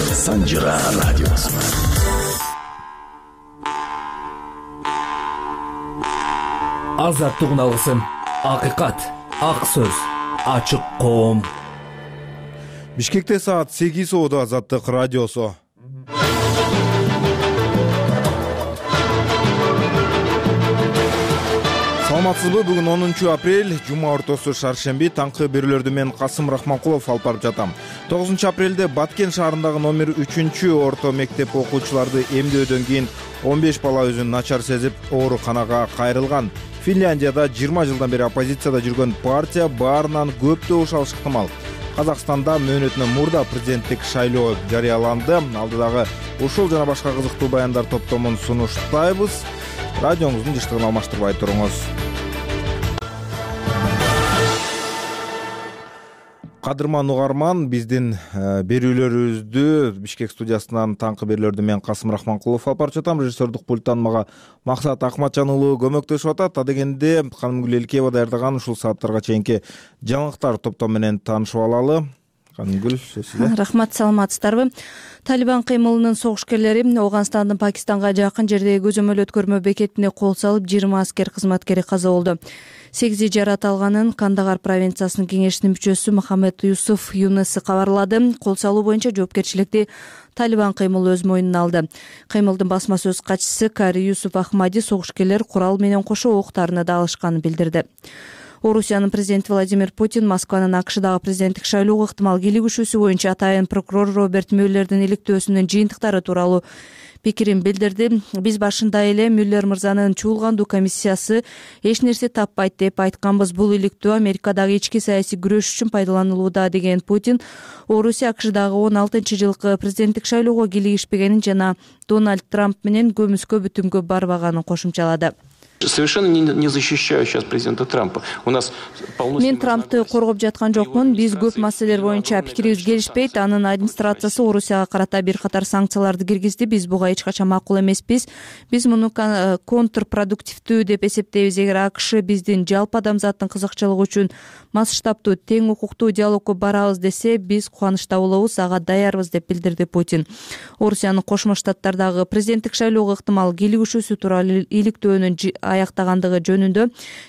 Санжыра радиосу. Азаттыгын алгысым, акыйкат, ак сөз, ачык коом. Бишкекте саат 8 болду. Азаттык радиосу. Саламатсызбы? Бүгүн 10 апрель, жума ортосу, шаршемби. Таңкы берүүлөрдү мен Касым Рахманкулов алып барып жатам. 9 апрелде Баткен шаарындагы номер 3 орто мектеп окуучуларды эмдөөдөн кийин 15 бала өзүн начар сезип ооруканага кайрылган. Финляндияда 20 жылдан бери оппозицияда жүргөн партия баарынан көп добуш алышы ыктымал. Казакстанда мөөнөтүнөн мурда президенттик шайлоо жарыяланды. Алдыдагы ушул жана башка кызыктуу баяндар топтомун сунуштайбыз. Радиоңуздун жыштыгын алмаштырбай туруңуз. Кадырман угарман, биздин берүүлөрүбүздү Бишкек студиясынан таңкы берүүлөрдү мен Касым Рахманкулов алып барып жатам. Режиссердук пульттан мага Максат Акматжан уулу көмөктөшүп атат. Адегенде Канымгүл Элкеева даярдаган ушул сааттарга чейинки жаңылыктар топтом менен таанышып алалы. Канымгүл, сөзсүз. Рахмат, саламатсыздарбы? Талибан кыймылынын согушкерлери Афганистандын Пакистанга жакын жердеги көзөмөл өткөрмө бекетине кол салып, 20 аскер кызматкери каза болду. 8 жарат алганын Кандагар провинциясынын кеңешинин мүчөсү Мухаммед Юсуф Юнеси кабарлады. Кол салуу боюнча жоопкерчиликти Талибан кыймылы өз мойнуна алды. Кыймылдын басма сөз катчысы Кари Юсуф Ахмади согушкерлер курал менен кошо октарына да алышканын билдирди. Орусиянын президенти Владимир Путин Москванын АКШдагы президенттик шайлоого ыктымал кийлигишүүсү боюнча атайын прокурор Роберт Мюллердин иликтөөсүнүн жыйынтыктары тууралуу пикирин билдирди. Биз башында эле Мюллер мырзанын чуулгандуу комиссиясы эч нерсе таппайт деп айтканбыз. Бул иликтөө Америкадагы ички саясий күрөш үчүн пайдаланылууда деген Путин Орусия АКШдагы 16-жылкы президенттик шайлоого кийлигишпегенин жана Дональд Трамп менен көмүскө бүтүмгө барбаганын кошумчалады. Совершенно не защищаю сейчас президента Трампа. У нас полно... Мен Трампты коргоп жаткан жокмун. Биз көп маселелер боюнча пикирибиз келишпейт. Анын администрациясы Орусияга карата бир катар санкцияларды киргизди. Биз буга эч качан макул эмеспиз. Биз муну контрпродуктивдүү деп эсептейбиз. Эгер АКШ биздин жалпы адамзаттын кызыкчылыгы үчүн масштабтуу, тең укуктуу диалогко барабыз десе, биз кубанычта болобуз, ага даярбыз деп билдирди Путин. Орусиянын Кошмо Штаттардагы президенттик шайлоого ыктымал кийлигишүүсү тууралуу иликтөөнүн аяктагандыгы жөнүндө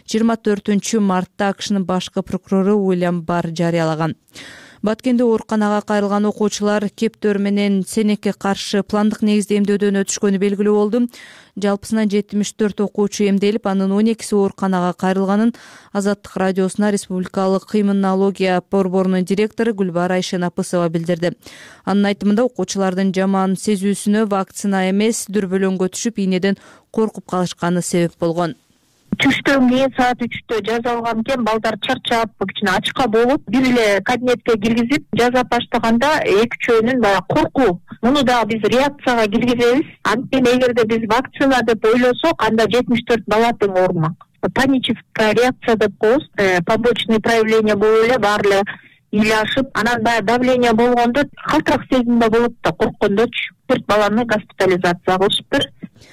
24 мартта АКШнын башкы прокурору Уильям Барр жарыялаган. Баткенде ооруканага кайрылган окуучулар кептөр менен сенекке каршы пландык негизде эмдөөдөн өтүшкөнү белгилүү болду. Жалпысынан 74 окуучу эмделип, анын 12си ооруканага кайрылганын Азаттык радиосуна Республикалык иммунология борборунун директору Гүлбар Айшенапысова билдирди. Анын айтымында окуучулардын жаман сезүүсүнө вакцина эмес, дүрбөлөңгө түшүп, ийнеден коркуп калышканы себеп болгон. Түштөн кийин саат 3-тө жаза алган экен, балдар чарчап, кичине ачка болуп, бир эле кабинетке киргизип, жаза баштаганда экөөнүн баягы коркуу. Муну да биз реакцияга киргизебиз. Анткени эгерде биз вакцина деп ойлосок, анда 74 бала тең оорумак. Паническая реакция деп коебуз, побочный проявление болуп эле баары эле ыйлашып, анан баягы давление болгондо калтырак сезимде болот да, корккондочу. 4 баланы госпитализация кылышыптыр.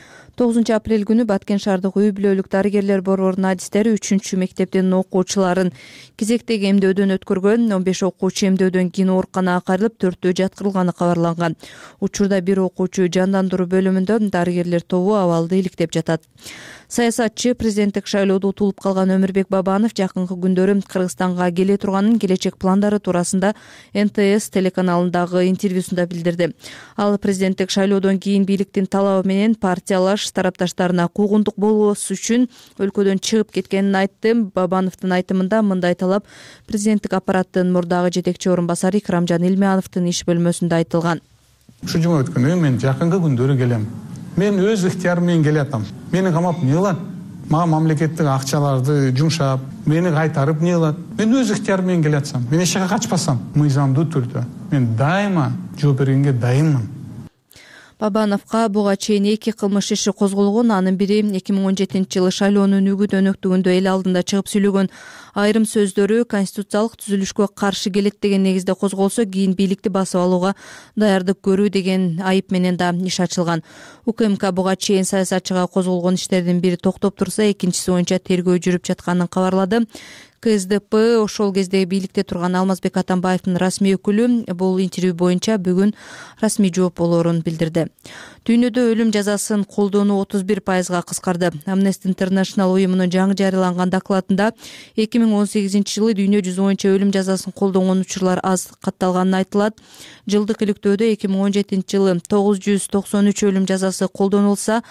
9 апрель күнү Баткен шаардык үй бүлөлүк дарыгерлер борборунун адистери 3 мектептин окуучуларын кезектеги эмдөөдөн өткөргөн. 15 окуучу эмдөөдөн кийин ооруканага кайрылып, 4-өө жаткырылганы кабарланган. Учурда бир окуучу жандандыруу бөлүмүндө, дарыгерлер тобу абалды иликтеп жатат. Саясатчы президенттик шайлоодо утулуп калган Өмүрбек Бабанов жакынкы күндөрү Кыргызстанга келе турганын, келечек пландары туурасында НТС телеканалындагы интервьюсунда билдирди. Ал президенттик шайлоодон кийин бийликтин талабы менен партиялаш тарапташтарына куугунтук болбос үчүн өлкөдөн чыгып кеткенин айтты. Бабановдун айтымында мындай талап президенттик аппараттын мурдагы жетекчи орун басары Икрамжан Илмановдун иш бөлмөсүндө айтылган. Ушу жума өткөн мен жакынкы күндөрү келем. Мен өз ыктыярым менен келатам. Мени камап эмне кылат? Мага мамлекеттик акчаларды жумшап, мени кайтарып эмне кылат? Мен өз ыктыярым менен келатсам, мен эч жака качпасам, мыйзамдуу түрдө мен дайыма жооп бергенге дайынмын. Бабановго буга чейин 2 кылмыш иши козголгон. Анын бири 2017-жылы шайлоонун үгүт-өнөктүгүндө эл алдында чыгып сүйлөгөн айрым сөздөрү конституциялык түзүлүшкө каршы келет деген негизде козголсо, кийин бийликти басып алууга даярдык көрүү деген айып менен да иш ачылган. УКМК буга чейин саясатчыга козголгон иштердин бири токтоп турса, экинчиси боюнча тергөө жүрүп жатканын кабарлады. КСДП ошол кезде бийликте турган Алмазбек Атамбаевдин расмий өкүлү бул интервью боюнча бүгүн расмий жооп болоорун билдирди. Дүйнөдө өлүм жазасын колдонуу 31%га кыскарды. Amnesty International уюмунун жаңы жарыяланган докладында 2018-жылы дүйнө жүзү боюнча өлүм жазасын колдонгон учурлар аз катталганын айтылат. Жылдык иликтөөдө 2017-жылы 993 өлүм жазасы колдонулса,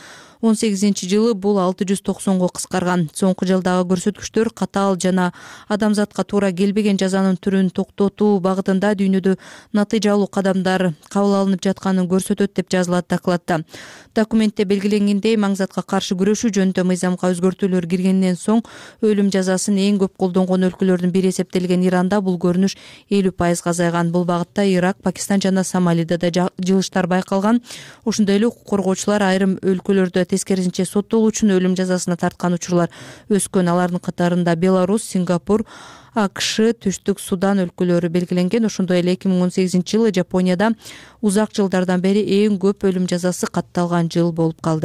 18-жылы бул 690го кыскарган. Соңку жылдагы көрсөткүчтөр катаал жана адамзатка туура келбеген жазанын түрүн токтотуу багытында дүйнөдө натыйжалуу кадамдар кабыл алынып жатканын көрсөтөт деп жазылат докладта. Документте белгиленгендей, маңзатка каршы күрөшүү жөнүндө мыйзамга өзгөртүүлөр киргенден соң өлүм жазасын эң көп колдонгон өлкөлөрдүн бири эсептелген Иранда бул көрүнүш 50%га азайган. Бул багытта Ирак, Пакистан жана Сомалида да жылыштар байкалган. Ошондой эле укук коргоочулар айрым өлкөлөрдө тескерисинче соттолуу үчүн өлүм жазасына тарткан учурлар өскөн. Алардын катарында Беларусь, Сингапур, АКШ, Түштүк Судан өлкөлөрү белгиленген. Ошондой эле 2018-жылы Жапонияда узак жылдардан бери эң көп өлүм жазасы катталган жыл болуп калды.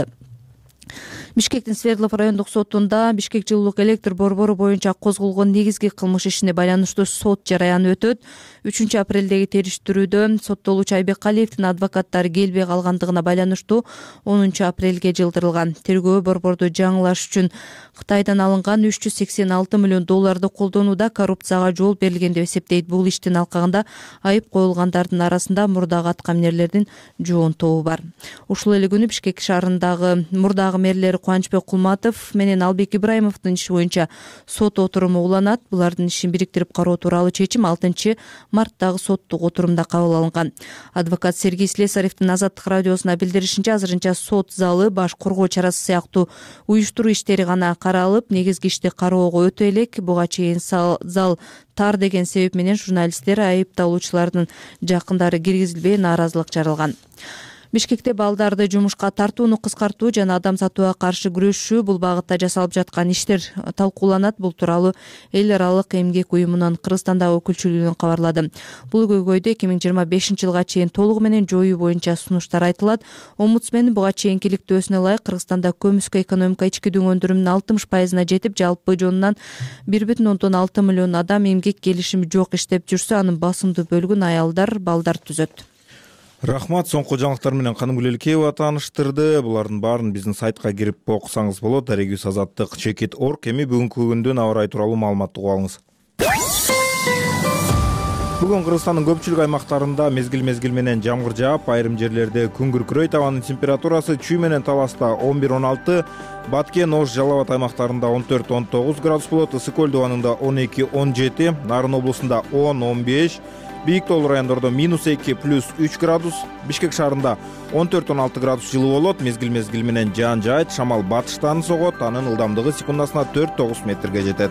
Бишкектин Свердлов райондук сотунда Бишкек жылуулук электр борбору боюнча козголгон негизги кылмыш ишине байланыштуу сот жараяны өтөт. 3-апрелдеги териштирүүдө соттолуучу Айбек Калиевдин адвокаттары келбей калгандыгына байланыштуу 10-апрелге жылдырылган. Тергөө борборду жаңылаш үчүн Кытайдан алынган $386 миллион колдонууда коррупцияга жол берилген деп эсептейт. Бул иштин алкагында айып коюлгандардын арасында мурдагы аткаминерлердин жоонтобу бар. Ушул эле күнү Бишкек шаарындагы мурдагы мэрлери Кубанычбек Кулматов менен Албек Ибраимовдун иши боюнча сот отуруму уланат. Булардын ишин бириктирип кароо тууралуу чечим 6-марттагы соттук отурумда кабыл алынган. Адвокат Сергей Слесаревдин Азаттык радиосуна билдиришинче, азырынча сот залы, баш коргоо чарасы сыяктуу уюштуруу иштери гана каралып, негизги ишти кароого өтө элек. Буга чейин зал тар деген себеп менен журналисттер айыпталуучулардын жакындары киргизилбей нааразылык жаралган. Бишкекте балдарды жумушка тартууну кыскартуу жана адам сатууга каршы күрөшүү бул багытта жасалып жаткан иштер талкууланат. Бул тууралуу Эл аралык эмгек уюмунун Кыргызстандагы өкүлчүлүгүнөн кабарлады. Бул көйгөйдү 2025-жылга чейин толугу менен жоюу боюнча сунуштар айтылат. Омбудсмен буга чейинки иликтөөсүнө ылайык Кыргызстанда көмүскө экономика ички өндүрүмүнүн 60%-на жетип, жалпы жонунан 1,6 миллион адам эмгек келишими жок иштеп жүрсө, анын басымдуу бөлүгүн аялдар, балдар түзөт. Рахмат, соңку жаңылыктар менен Каным Гүлелкеева тааныштырды. Булардын баарын биздин сайтка кирип окусаңыз болот. Дарегиз Азаттык Чекит.org. Эми бүгүнкү күндүн аба ырайы тууралуу маалыматты угуп алыңыз. Бүгүн Кыргызстандын көпчүлүк аймактарында мезгил менен жамгыр жаап, айрым жерлерде күн күркүрөйт. Абанын температурасы Чүй менен Таласта 11-16, Баткен, Ош, Жалал Абад аймактарында 14-19 градус болот, Ысык көл дубанында 12-17, Нарын облусунда 10-15, Бийик Тоолуу райондордо -2 +3 градус, Бишкек шаарында 14-16 градус жылуу болот. Мезгил менен жаан жаайт, шамал батыштан согот, анын ылдамдыгы секундасына 4-9 метрге жетет.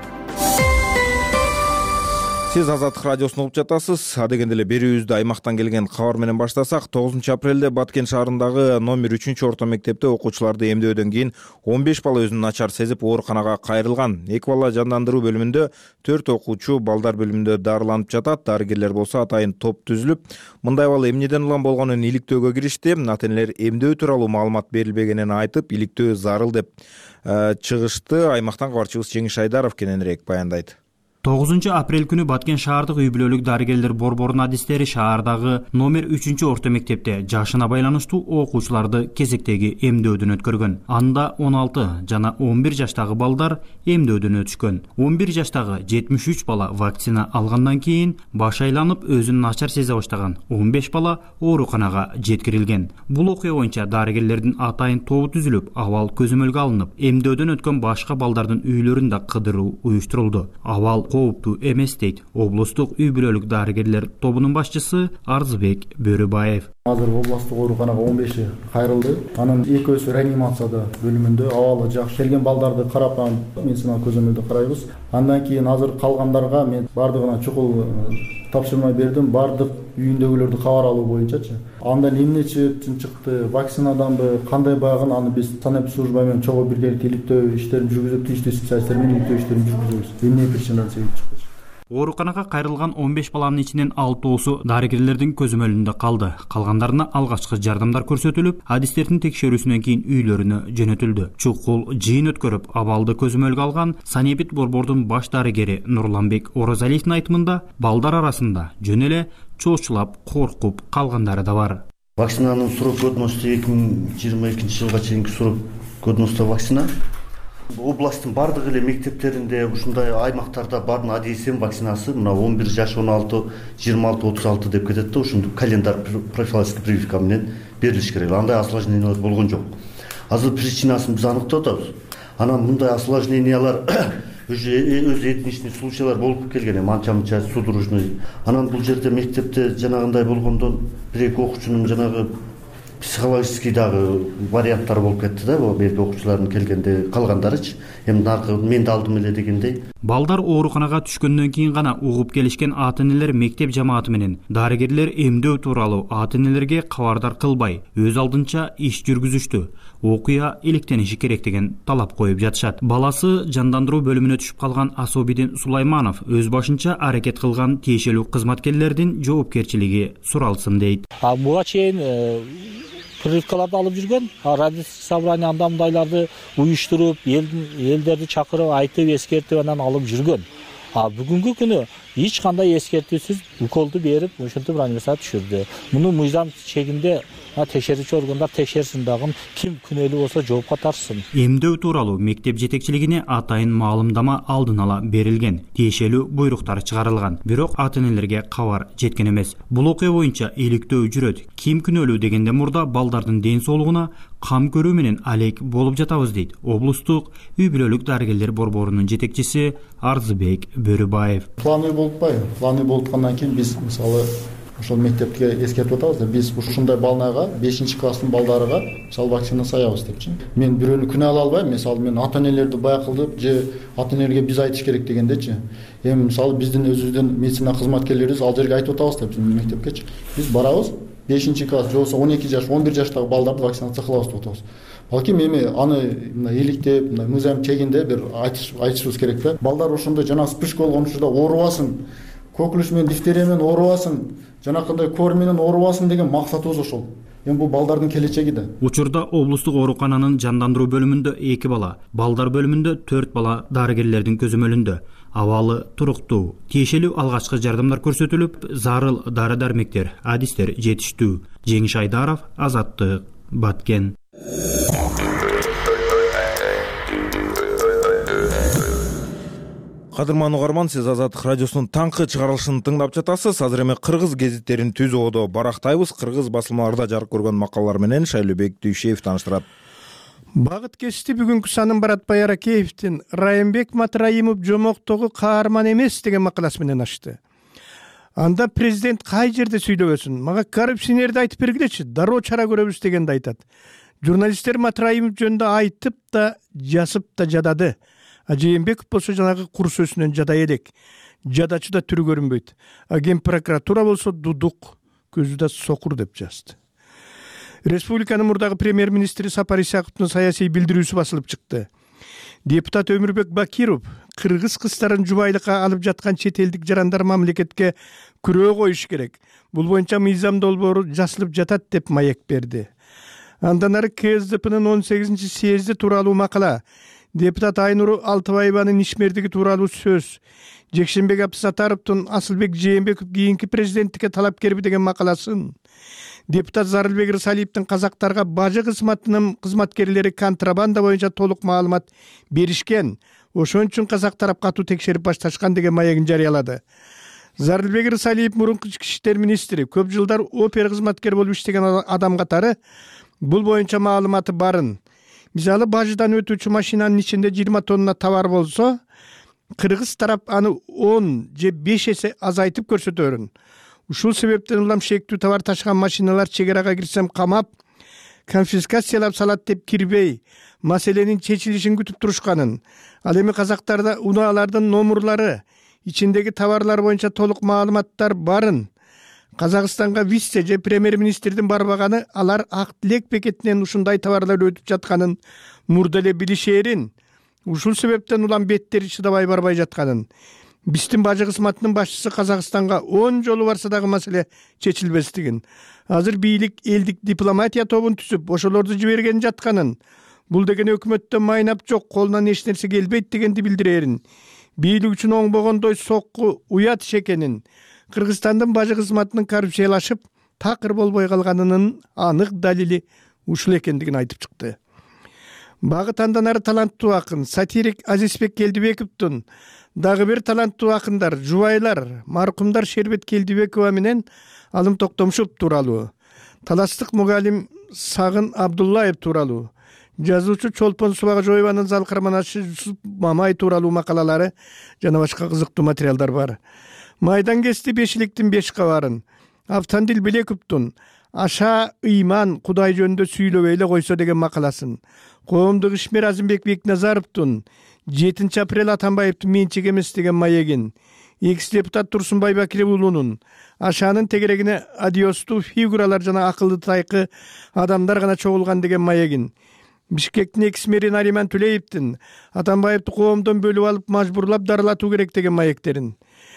Сиз Азаттык радиосун угуп жатасыз. Адегенде эле берүүбүздү аймактан келген кабар менен баштасак, 9-апрелде Баткен шаарындагы номер 3-орто мектепте окуучуларды эмдөөдөн кийин 15 бала өзүн начар сезип ооруканага кайрылган. 2 бала жандандыруу бөлүмүндө, 4 окуучу балдар бөлүмүндө дарыланып жатат. Дарыгерлер болсо атайын топ түзүлүп, мындай бала эмнеден улам болгонун иликтөөгө киришти. Ата-энелер эмдөө тууралуу маалымат берилбегенин айтып, иликтөө зарыл деп чыгышты. Аймактан кабарчыбыз Жеңиш Айдаров кененирээк баяндайт. 9-апрель күнү Баткен шаардык үй бүлөлүк дарыгерлер борборунун адистери шаардагы номер 3-орто мектепте жашына байланыштуу окуучуларды кезектеги эмдөөдөн өткөргөн. Анда 16 жана 11 жаштагы балдар эмдөөдөн өтүшкөн. 11 жаштагы 73 бала вакцина алгандан кийин баш айланып өзүн начар сезе баштаган. 15 бала ооруканага жеткирилген. Бул окуя боюнча дарыгерлердин атайын тобу түзүлүп, абал көзөмөлгө алынып, эмдөөдөн өткөн башка балдардын үйлөрүндө кыдыруу уюштурулду. Абал кооптуу эмес дейт облустук үй бүлөлүк дарыгерлер тобунун башчысы Арзыбек Бөрүбаев. Азыр областык ооруканага 15 кайрылды. Анын экөөсү реанимацияда бөлүмүндө, абалы жакшы. Келген балдарды карап, медицина көзөмөлдө карайбыз. Андан кийин азыр калгандарга мен бардыгына чукул тапшырма бердим. Бардык үйүндөгүлөрдү кабар алуу боюнчачы. Андан эмне чыкты, вакцинаданбы, кандай багын, аны биз санап служба менен чогуу биргеликте иликтөө иштерин жүргүзүп, тийиштүү специалисттер менен иликтөө иштерин жүргүзөбүз. Эмне причинадан себеп чыкты? Ооруканага кайрылган 15 баланын ичинен 6-оосу дарыгерлердин көзөмөлүндө калды. Калгандарына алгачкы жардамдар көрсөтүлүп, адистердин текшерүүсүнөн кийин үйлөрүнө жөнөтүлдү. Чукул жыйын өткөрүп, абалды көзөмөлгө алган санэбит борбордун баш дарыгери Нурланбек Оразалиевдин айтымында, балдар арасында жөн эле чоочулап, коркуп калгандары да бар. Вакцинанын срок годности 2022 жылга чейинки срок годности вакцина. Областтын бардык эле мектептеринде, ушундай аймактарда бардын АДСМ вакцинасы мына 11 жаш 16, 26, 36 деп кетет да, ушундук календар профилактика прививка менен берилиш керек. Андай осложнениялар болгон жок. Азыр причинасын биз аныктап атабыз. Анан мындай осложнениялар өз этничный случайлар болуп келген, анча-мынча судорожный. Анан бул жерде мектепте жанагындай болгондон бир-эки окуучунун жанагы психологический дагы варианттар болуп кетти да, берки окуучулардын келгенде калгандарычы. Эми наркы мен да алдым эле дегендей. Балдар ооруканага түшкөндөн кийин гана угуп келишкен ата-энелер мектеп жамааты менен дарыгерлер эмдөө тууралуу ата-энелерге кабардар кылбай, өз алдынча иш жүргүзүштү. Окуя иликтениши керек деген талап коюп жатышат. Баласы жандандыруу бөлүмүнө түшүп калган Асобидин Сулайманов өз башынча аракет кылган тиешелүү кызматкерлердин жоопкерчилиги суралсын дейт. Буга чейин прививкаларды алып жүргөн, родительский собрание анда мындайларды уюштуруп, элдерди чакырып, айтып, эскертип анан алып жүргөн. Бүгүнкү күнү эч кандай эскертүүсүз уколду берип, ушинтип реанимацияга түшүрдү. Муну мыйзам чегинде текшерүүчү органдар текшерсин дагы, ким күнөөлүү болсо жоопко тартсын. Эмдөө тууралуу мектеп жетекчилигине атайын маалымдама алдын ала берилген, тиешелүү буйруктар чыгарылган. Бирок ата-энелерге кабар жеткен эмес. Бул окуя боюнча иликтөө жүрөт. Ким күнөөлүү дегенде мурда балдардын ден соолугуна кам көрүү менен алек болуп жатабыз дейт облустук үй бүлөлүк дарыгерлер борборунун жетекчиси Арзыбек Бөрүбаев. Планы болуп аткандан кийин биз мисалы ошол мектепке эскертип атабыз да, биз ушундай балнага 5-класстын балдарыга мисалы вакцина саябыз депчи. Мен бирөөнү күнөөлөй албайм, мисалы мен ата-энелерди байкылдып же ата-энелерге биз айтыш керек дегендечи. Эми мисалы биздин өзүбүздүн медицина кызматкерлерибиз ал жерге айтып атабыз да, биздин мектепкечи. Биз барабыз, 5-класс же болбосо 12 жаш, 11 жаштагы балдарды вакцинация кылабыз деп атабыз. Балким эми аны мына иликтеп, мына мыйзам чегинде бир айтышыбыз керек да. Балдар ошондой жана вспышка болгон учурда оорубасын, коклюш менен дифтерия менен оорубасын, жанакындай кор менен оорубасын деген максатыбыз ошол. Эми бул балдардын келечеги да. Учурда облустук оорукананын жандандыруу бөлүмүндө 2 бала, балдар бөлүмүндө 4 бала дарыгерлердин көзөмөлүндө. Абалы туруктуу, тиешелүү алгачкы жардамдар көрсөтүлүп, зарыл дары-дармектер, адистер жетиштүү. Жеңиш Айдаров, Азаттык, Баткен. Кадырман угарман, сиз Азаттык радиосунун таңкы чыгарылышын тыңдап жатасыз. Азыр эми кыргыз гезиттерин түз оодо барактайбыз. Кыргыз басылмаларда жарык көргөн макалалар менен Шайлөбек Дүйшеев тааныштырат. Багыт кести бүгүнкү санын Баратбай Аракеевдин Райымбек Матраимов жомоктогу каарман эмес деген макаласы менен ачты. Анда президент кай жерде сүйлөбөсүн, мага коррупционерди айтып бергилечи, дароо чара көрөбүз дегенди айтат. Журналисттер Матраимов жөнүндө айтып да, жазып да жадады. Жээнбеков болсо жанагы кур сөзүнөн жадай элек. Жадачы да түрү көрүнбөйт. Ген прокуратура болсо дудук, көзү да сокур деп жазды. Республиканын мурдагы премьер-министри Сапар Исаковдун саясий билдирүүсү басылып чыкты. Депутат Өмүрбек Бакиров кыргыз кыздарын жубайлыкка алып жаткан чет элдик жарандар мамлекетке күрөө коюш керек. Бул боюнча мыйзам долбоору жасалып жатат деп маек берди. Андан ары КСДПнын 18-съезди тууралуу макала, депутат Айнуру Алтыбаеванын ишмердиги тууралуу сөз, Жекшенбек Абдысатаровдун Асылбек Жээнбеков кийинки президенттикке талапкерби деген макаласын, депутат Зарылбек Рысалиевдин казактарга бажы кызматынын кызматкерлери контрабанда боюнча толук маалымат беришкен, ошон үчүн казак тарап катуу текшерип башташкан деген маегин жарыялады. Зарылбек Рысалиев мурунку ички иштер министри, көп жылдар опер кызматкер болуп иштеген адам катары бул боюнча маалыматы барын. Мисалы, бажыдан өтүүчү машинанын ичинде 20 тонна товар болсо, кыргыз тарап аны 10 же 5 эсе азайтып көрсөтөрүн. Ушул себептен улам шектүү товар ташыган машиналар чегерага кирсем камап, конфискациялап салат деп кирбей, маселенин чечилишин күтүп турушканын. Ал эми казактарда унаалардын номурлары, ичиндеги товарлар боюнча толук маалыматтар барын. Казакстанга вице же премьер-министрдин барбаганы алар ак тилек бекетинен ушундай товарлар өтүп жатканын мурда эле билишээрин. Ушул себептен улам беттери чыдабай барбай жатканын. биздин бажы кызматынын башчысы Казакстанга 10 жолу барса дагы маселе чечилбестигин, азыр бийлик элдик дипломатия тобун түзүп ошолорду жиберген жатканын, бул деген өкмөттөн майнап жок, колунан эч нерсе келбейт дегенди билдирерин, бийлик үчүн оңбогондой сокку уят иш экенин, Кыргызстандын бажы кызматынын коррупциялашып такыр болбой калганынын анык далили ушул экендигин айтып чыкты. Багыт андан ары таланттуу акын, сатирик Азизбек Келдибековдун дагы бир таланттуу акындар, жубайлар, маркумдар Шербет Келдибекова менен Алым Токтомушев тууралуу, таластык мугалим Сагын Абдуллаев тууралуу, жазуучу Чолпон Субагажоеванын залкырманашы Жусуп Мамай тууралуу макалалары жана башка кызыктуу материалдар бар. Майдан кести бешиликтин 5 кабарын, Автандил Белековдун Аша ыйман Кудай жөнүндө сүйлөп эле койсо деген макаласын, коомдук ишмер Азымбек Бекназаровдун 7 апрель Атамбаевдин менчиги эмес деген маегин, экс-депутат Турсунбай Бакиров уулунун Ашанын тегерегине адиостуу фигуралар жана акылды тайкы адамдар гана чогулган деген маегин, Бишкектин экс-мэри Нариман Түлеевдин Атамбаевди коомдон бөлүп алып мажбурлап дарылатуу керек деген маектерин,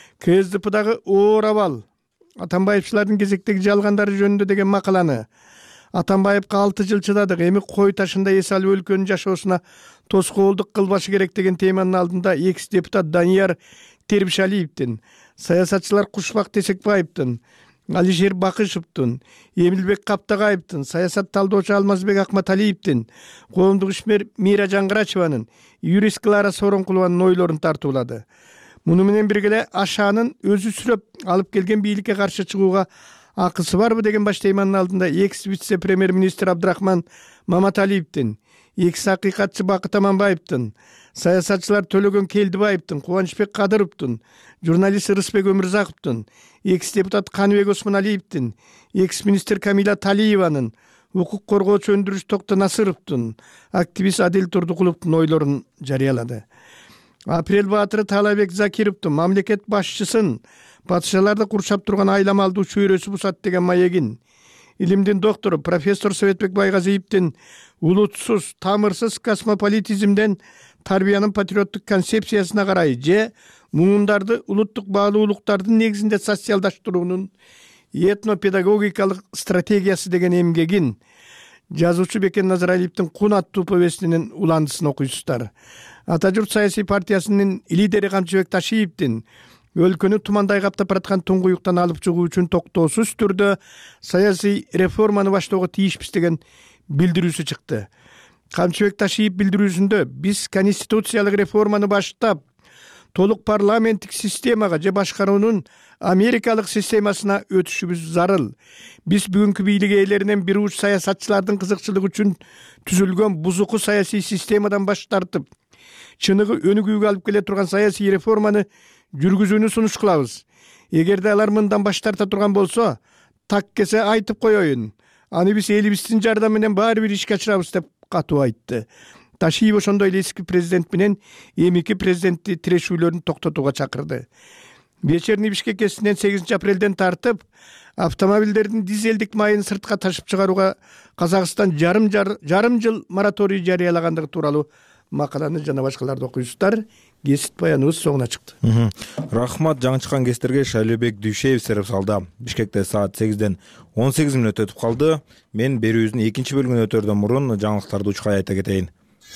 КСДПдагы оор абал, Атамбаевчылардын кезектеги жалгандары жөнүндө деген макаланы, Атамбаевга 6 жыл чыдадык, эми кой ташында эс алып өлкөнүн жашоосуна тоскоолдук кылбашы керек деген теманын алдында экс-депутат Данияр Тербишалиевдин, саясатчылар Кушбак Тесекбаевдин, Алишер Бакышевдин, Эмилбек Каптагаевдин, саясат талдоочу Алмазбек Акматалиевдин, коомдук ишмер Мира Жаңгырачеванын, юрист Клара Соронкулованын ойлорун тартуулады. Муну менен бирге Ашанын өзү сүрөп алып келген бийликке каршы чыгууга акысы барбы деген баш теманын алдында экс-вице-премьер-министр Абдрахман Маматалиевдин, экс-акыйкатчы Бакыт Аманбаевдин, саясатчылар Төлөгөн Келдибаевдин, Кубанычбек Кадыровдун, журналист Рысбек Өмүрзаковдун, экс-депутат Каныбек Осмоналиевдин, экс-министр Камила Талиеванын, укук коргоочу Өндүрүш Токтонасыровдун, активист Адил Турдукуловдун ойлорун жарыялады. Апрель баатыры Талабек Закировдун мамлекет башчысын падышаларды курчап турган айламалдуу чөйрөсү бусат деген маегин, илимдин доктору профессор Советбек Байгазиевдин улутсуз, тамырсыз космополитизмден тарбиянын патриоттук концепциясына карай же муундарды улуттук баалуулуктардын негизинде социалдаштыруунун этнопедагогикалык стратегиясы деген эмгегин, жазуучу Бекен Назаралиевдин Кун аттуу повестинин уландысын окуйсуздар. Ата журт саясий партиясынын лидери Камчыбек Ташиевдин өлкөнү тумандай каптап бараткан туңгуюктан алып чыгуу үчүн токтоосуз түрдө саясий реформаны баштоого тийишпиз деген билдирүүсү чыкты. Камчыбек Ташиев билдирүүсүндө биз конституциялык реформаны баштап, толук парламенттик системага же башкаруунун америкалык системасына өтүшүбүз зарыл. Биз бүгүнкү бийлик ээлеринен бир уч саясатчылардын кызыкчылыгы үчүн түзүлгөн бузуку саясий системадан баш тартып, чыныгы өнүгүүгө алып келе турган саясий реформаны жүргүзүүнү сунуш кылабыз. Эгерде алар мындан баш тарта турган болсо, так кесе айтып коеюн. Аны биз элибиздин жардамы менен баары бир ишке ашырабыз деп катуу айтты. Ташиев ошондой эле эски президент менен эмики президентти тирешүүлөрүн токтотууга чакырды. Вечерний Бишкек кесинен 8 апрелден тартып, автомобилдердин дизелдик майын сыртка ташып чыгарууга Казакстан жарым жыл мораторий жарыялагандыгы тууралуу макаланы жана башкаларды окуйсуздар. Кесип баяныбыз соңуна чыкты. Рахмат, жаңы чыккан кестерге Шайлообек Дүйшеев сереп салды. Бишкекте саат 8ден 18 мүнөт өтүп калды. Мен берүүбүздүн экинчи бөлүгүнө өтөрдөн мурун жаңылыктарды учкай айта кетейин.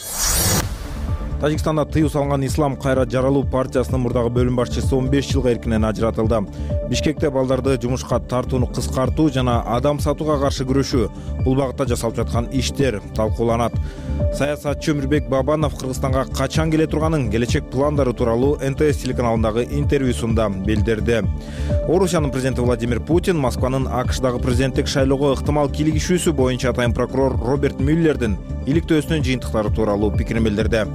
Тажикстанда тыюу салынган Ислам кайра жаралуу партиясынын мурдагы бөлүм башчысы 15 жылга эркинен ажыратылды. Бишкекте балдарды жумушка тартууну кыскартуу жана адам сатууга каршы күрөшүү бул багытта жасалып жаткан иштер талкууланат. Саясатчы Өмүрбек Бабанов Кыргызстанга качан келе турганын, келечек пландары тууралуу НТС телеканалындагы интервьюсунда билдирди. Орусиянын президенти Владимир Путин Москванын АКШдагы президенттик шайлоого ыктымал кийлигишүүсү боюнча атайын прокурор Роберт Мюллердин иликтөөсүнүн жыйынтыктары тууралуу пикирин билдирди.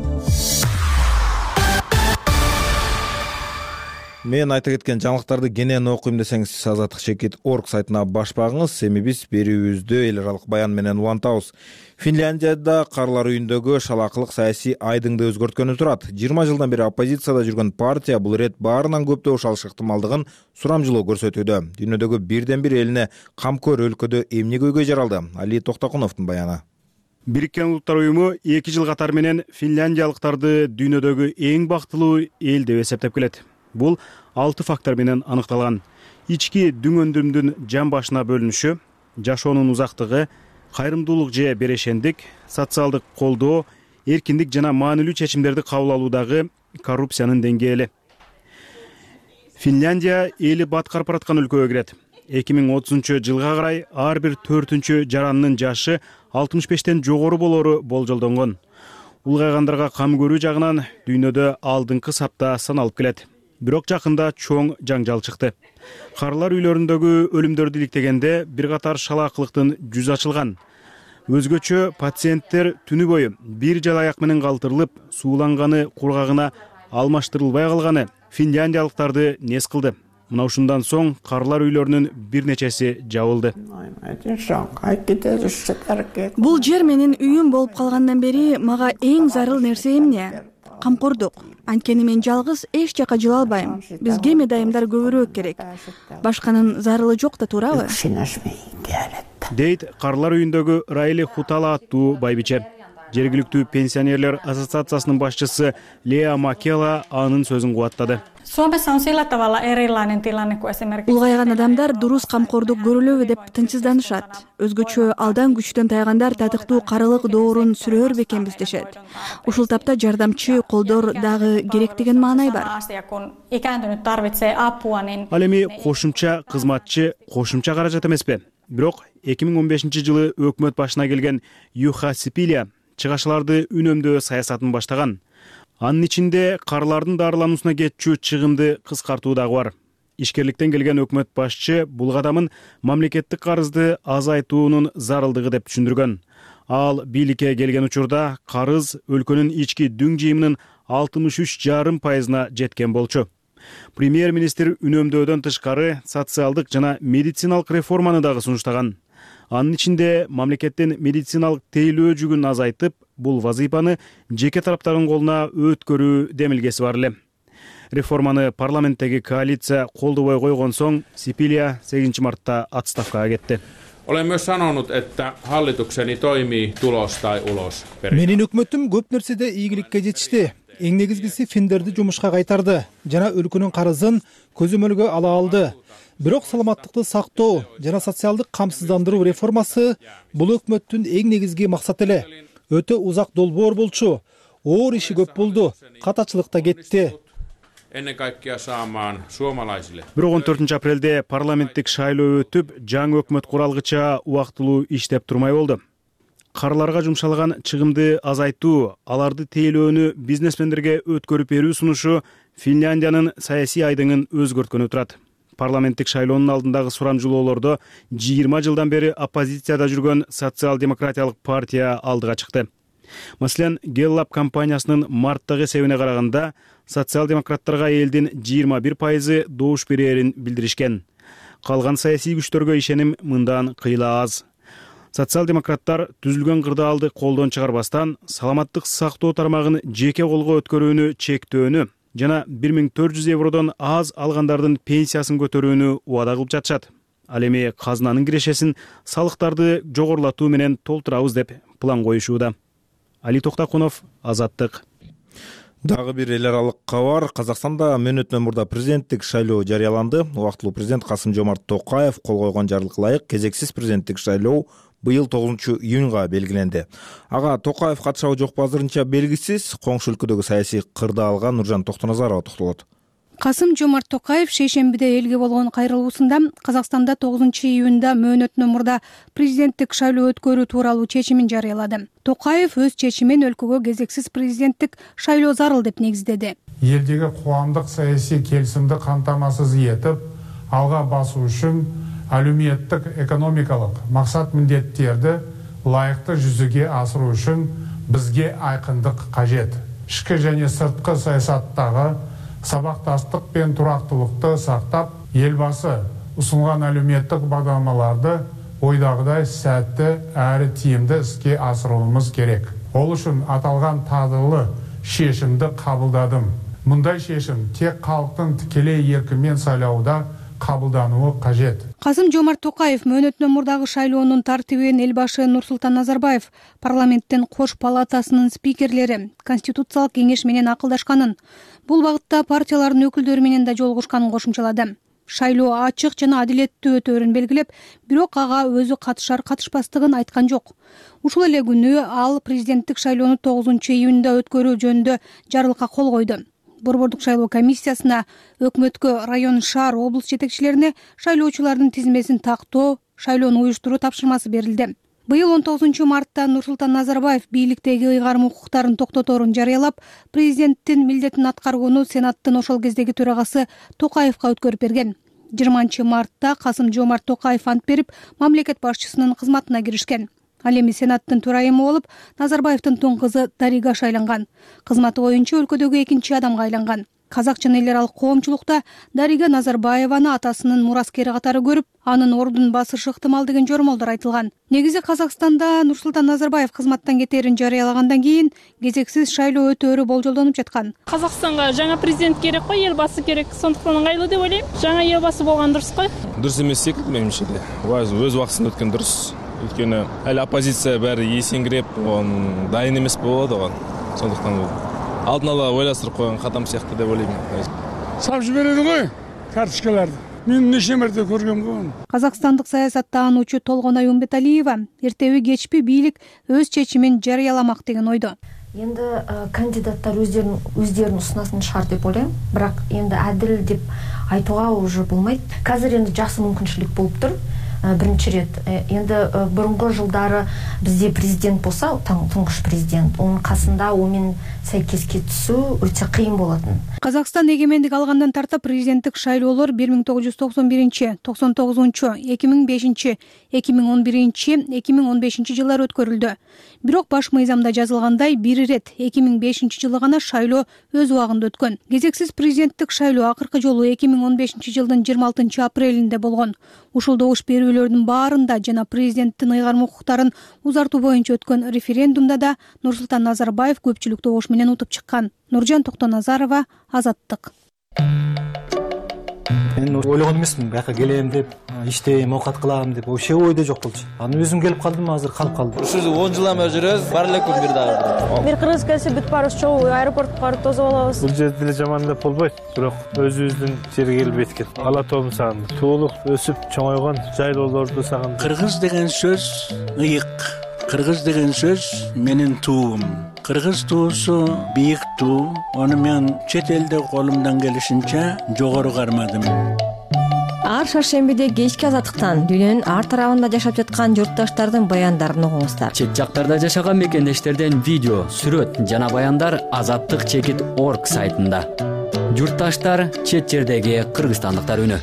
Мен айта кеткен жаңылыктарды кенен окуйм десеңиз, Азаттык.org сайтына баш багыңыз. Эми биз берүүбүздү эл аралык баян менен улантабыз. Финляндияда карлар үйүндөгү шалакылык саясий айдыңды өзгөрткөнү турат. 20 жылдан бери оппозицияда жүргөн партия бул ирет баарынан көптөө ош алыш ыктымалдыгын сурамжылоо көрсөтүүдө. Дүйнөдөгү бирден бир элине камкөр өлкөдө эмне көйгөй жаралды? Али Токтокуновдун баяны. Бириккен Улуттар уюму 2 жыл катары менен финляндиялыктарды дүйнөдөгү эң бактылуу эл деп эсептеп келет. Бул 6 фактор менен аныкталган. Ички дүң өндүрүмдүн жан башына бөлүнүшү, жашоонун узактыгы, кайрымдуулук же берешендик, социалдык колдоо, эркиндик жана маанилүү чечимдерди кабыл алуудагы коррупциянын деңгээли. Финляндия эли баткарып бараткан өлкөгө кирет. 2030-жылга карай ар бир 4-чү жарандын жашы 65тен жогору болору болжолдонгон. Улгайгандарга кам көрүү жагынан дүйнөдө алдыңкы сапта саналып келет. Бирок жакында чоң жаңжал чыкты. Карылар үйлөрүндөгү өлүмдөрдү иликтегенде бир катар шалаакылыктын жүзү ачылган. Өзгөчө пациенттер түнү бою бир жалаяк менен калтырылып, сууланганы кургагына алмаштырылбай калганы финляндиялыктарды нес кылды. Мына ушундан соң карылар үйлөрүнүн бир нечеси жабылды. Бул жер менин үйүм болуп калгандан бери мага эң зарыл нерсе эмне? Камкордук. Анткени мен жалгыз эч жака жыла албайм. Бизге медайымдар көбүрөөк керек. Башканын зарылы жок да, туурабы? Дейт карылар үйүндөгү Райли Хутала аттуу байбиче. Жергиликтүү пенсионерлер ассоциациясынын башчысы Леа Макела анын сөзүн кубаттады. Suomessa on sillä tavalla erilainen tilanne kuin esimerkiksi. Улгайган адамдар дурус камкордук көрүлөбү деп тынчсызданышат. Өзгөчө алдан күчтөн тайгандар татыктуу карылык доорун сүрөөр бекенбиз дешет. Ушул тапта жардамчы колдор дагы керек деген маанай бар. Ал эми кошумча кызматчы кошумча каражат эмеспи? Бирок 2015-жылы өкмөт башына келген Юха Сипилия чыгашыларды үнөмдөө саясатын баштаган. Анын ичинде карылардын дарылануусуна кетчү чыгымды кыскартуу дагы бар. Ишкерликтен келген өкмөт башчы бул кадамын мамлекеттик карызды азайтуунун зарылдыгы деп түшүндүргөн. Ал бийликке келген учурда карыз өлкөнүн ички дүң жыйымынын 63,5% жеткен болчу. Премьер-министр үнөмдөөдөн тышкары социалдык жана медициналык реформаны дагы сунуштаган. Анын ичинде мамлекеттин медициналык тейлөө жүгүн азайтып, бул вазыйпаны жеке тараптардын колуна өткөрүү демилгеси бар эле. Реформаны парламенттеги коалиция колдобой койгон соң Сипилия 8 мартта отставкага кетти. Olen myös sanonut, että hallitukseni toimii tulos tai ulos. Менин өкмөтүм көп нерседе ийгиликке жетишти. Эң негизгиси финдерди жумушка кайтарды жана өлкөнүн карызын көзөмөлгө ала алды. Бирок саламаттыкты сактоо жана социалдык камсыздандыруу реформасы бул өкмөттүн эң негизги максаты эле. Өтө узак долбоор болчу. Оор иши көп болду. Катачылыкта кетти. Ennen kaikkea saamaan suomalaisille. 14 апрелде парламенттик шайлоо өтүп, жаңы өкмөт куралгыча убактылуу иштеп турмай болду. Карыларга жумшалган чыгымды азайтуу, аларды тейлөөнү бизнесмендерге өткөрүп берүү сунушу Финляндиянын саясий айдыңын өзгөрткөнү турат. Парламенттик шайлоонун алдындагы сурамжылоолордо 20 жылдан бери оппозицияда жүргөн социал-демократиялык партия алдыга чыкты. Маселен, Gallup компаниясынын марттагы эсебине караганда, социал-демократтарга элдин 21% добуш берерин билдиришкен. Калган саясий күчтөргө ишеним мындан кыйла аз. Социал-демократтар түзүлгөн кырдаалды колдон чыгарбастан, саламаттык сактоо тармагын жеке колго өткөрүүнү чектөөнү жана 1400 евродон аз алгандардын пенсиясын көтөрүүнү убада кылып жатышат. Ал эми казынанын кирешесин салыктарды жогорулатуу менен толтурабыз деп план коюшууда. Али Токтакунов, Азаттык. Дагы бир эл аралык кабар. Казакстанда мөөнөттөн мурда президенттик шайлоо жарыяланды. Убактылуу президент Касым-Жомарт Токаев кол койгон жарлыкка ылайык кезексиз президенттик шайлоо быйыл 9-июнга белгиленди. Ага Токаев катышабы жокпу азырынча белгисиз. Коңшу өлкөдөгү саясий кырдаалга Нуржан Токтоназарова токтолот. Касым-Жомарт Токаев шейшембиде элге болгон кайрылуусунда Казакстанда 9-июнда мөөнөтүнөн мурда президенттик шайлоо өткөрүү тууралуу чечимин жарыялады. Токаев өз чечимин өлкөгө кезексиз президенттик шайлоо зарыл деп негиздеди. Элдеги коомдук саясий келисимди камтамасыз этип, алга басуу үчүн әлеуметтик экономикалык максат милдеттерди лайыктуу жүзүгө асыруу үчүн бизге айкындык кажет. Ички жана сырткы саясаттагы сабакташтык пен турактуулукту сактап, элбасы усунган әлеуметтик багдамаларды ойдагыдай сәтті әрі тиімді іске асыруымыз керек. Ол үшін аталған тағдырлы шешімді қабылдадым. Мұндай шешім тек халықтың тікелей еркімен сайлауда кабылдануу кажет. Касым-Жомарт Токаев мөөнөтүнөн мурдагы шайлоонун тартибин элбашы Нурсултан Назарбаев парламенттин кош палатасынын спикерлери Конституциялык кеңеш менен акылдашканын, бул багытта партиялардын өкүлдөрү менен да жолугушканын кошумчалады. Шайлоо ачык жана адилеттүү өтөөрүн белгилеп, бирок ага өзү катышар катышпастыгын айткан жок. Ушул эле күнү ал президенттик шайлоону 9-июнда өткөрүү жөнүндө жарлыкка кол койду. Борбордук шайлоо комиссиясына, өкмөткө, район, шаар, облус жетекчилерине шайлоочулардын тизмесин тактоо, шайлоону уюштуруу тапшырмасы берилди. Быйыл 19-мартта Нурсултан Назарбаев бийликтеги ыйгарым укуктарын токтоторун жарыялап, президенттин милдетин аткаргууну Сенаттын ошол кездеги төрагасы Токаевка өткөрүп берген. 20-мартта Касым-Жомарт Токаев ант берип, мамлекет башчысынын кызматына киришкен. Ал эми Сенаттын төрайымы болуп, Назарбаевдин туң кызы Дарига шайланган. Кызматы боюнча өлкөдөгү экинчи адамга айланган. Казак жана эл аралык коомчулукта Дарига Назарбаеваны атасынын мураскери катары көрүп, анын ордун басышы ыктымал деген жормолдор айтылган. Негизи Казакстанда Нурсултан Назарбаев кызматтан кетээрин жарыялагандан кийин кезексиз шайлоо өтөөрү болжолдонуп жаткан. Казакстанга жаңа президент керек кой, эл басы керек. Сондуктан ыңгайлуу деп ойлойм. Жаңа эл басы болгон дурус кой. Дурус эмес секилди менимче. Өз убактысында өткөн дурус. Өйткөнү ал оппозиция баары эсеңгиреп, дайын эмес болот огон. Сондуктан алдын ала ойластырып койгон кадам сыяктуу деп ойлойм. Сабжы береді ғой карточкаларды. Мен неше мәрте көргем ғой. Казакстандык саясаттаануучу Толгонай Умбеталиева эртеби кечпи бийлик өз чечимин жарыяламак деген ойдо. Енді кандидаттар өздерін ұсынасын шығар деп ойлаймын, бірақ енді әділ деп айтуға уже болмайды. Қазір енді жақсы мүмкіншілік болып тұр. Бірінші рет. Енді бұрынғы жылдары бізде президент болса, тұңғыш президент, оның қасында омен сәйкеске түсу өте қиын болатын. Казакстан эгемендик алгандан тарта президенттик шайлоолор 1991, 99, 2005, 2011, 2015 жылдары өткөрүлдү. Бирок баш мыйзамда жазылгандай, бир ирет 2005 жылы гана шайлоо өз убагында өткөн. Кезексиз президенттик шайлоо акыркы жолу 2015 жылдын 26 апрелинде болгон. Ушул добуш берүүлөрдүн баарында жана президенттин ыйгарым укуктарын узартуу боюнча өткөн референдумда да Нурсултан Назарбаев көпчүлүк добуш менен утуп чыккан. Нуржан Токтоназарова, Азаттык. Мен ойлогон эмесмин, бияка келем деп, иштейм, оокат кылам деп, вообще ойдо жок болчу. Аны өзүм келип калдым, азыр калып калдым. Ушул 10 жылдан бери жүрөбүз, бар эле күн бир дагы. Бир кыргыз келсе бүт барыбыз чогуу аэропортко барып тосуп алабыз. Бул жерде деле жаман деп болбойт, бирок өзүбүздүн жерге келип эткен. Ала тоом сагындым. Туулук, өсүп чоңойгон жайлоолорду сагындым. Кыргыз деген сөз ыйык. Кыргыз деген сөз менин туум. Кыргыз туусу бийик туу. Аны мен чет элде колумдан келишинче жогору кармадым. Ар шаршембиде кечки Азаттыктан дүйнөнүн ар тарабында жашап жаткан журтташтардын баяндарын угуңуздар. Чет жактарда жашаган мекендештерден видео, сүрөт жана баяндар azattik.org сайтында. Журтташтар, чет жердеги кыргызстандыктар үнү.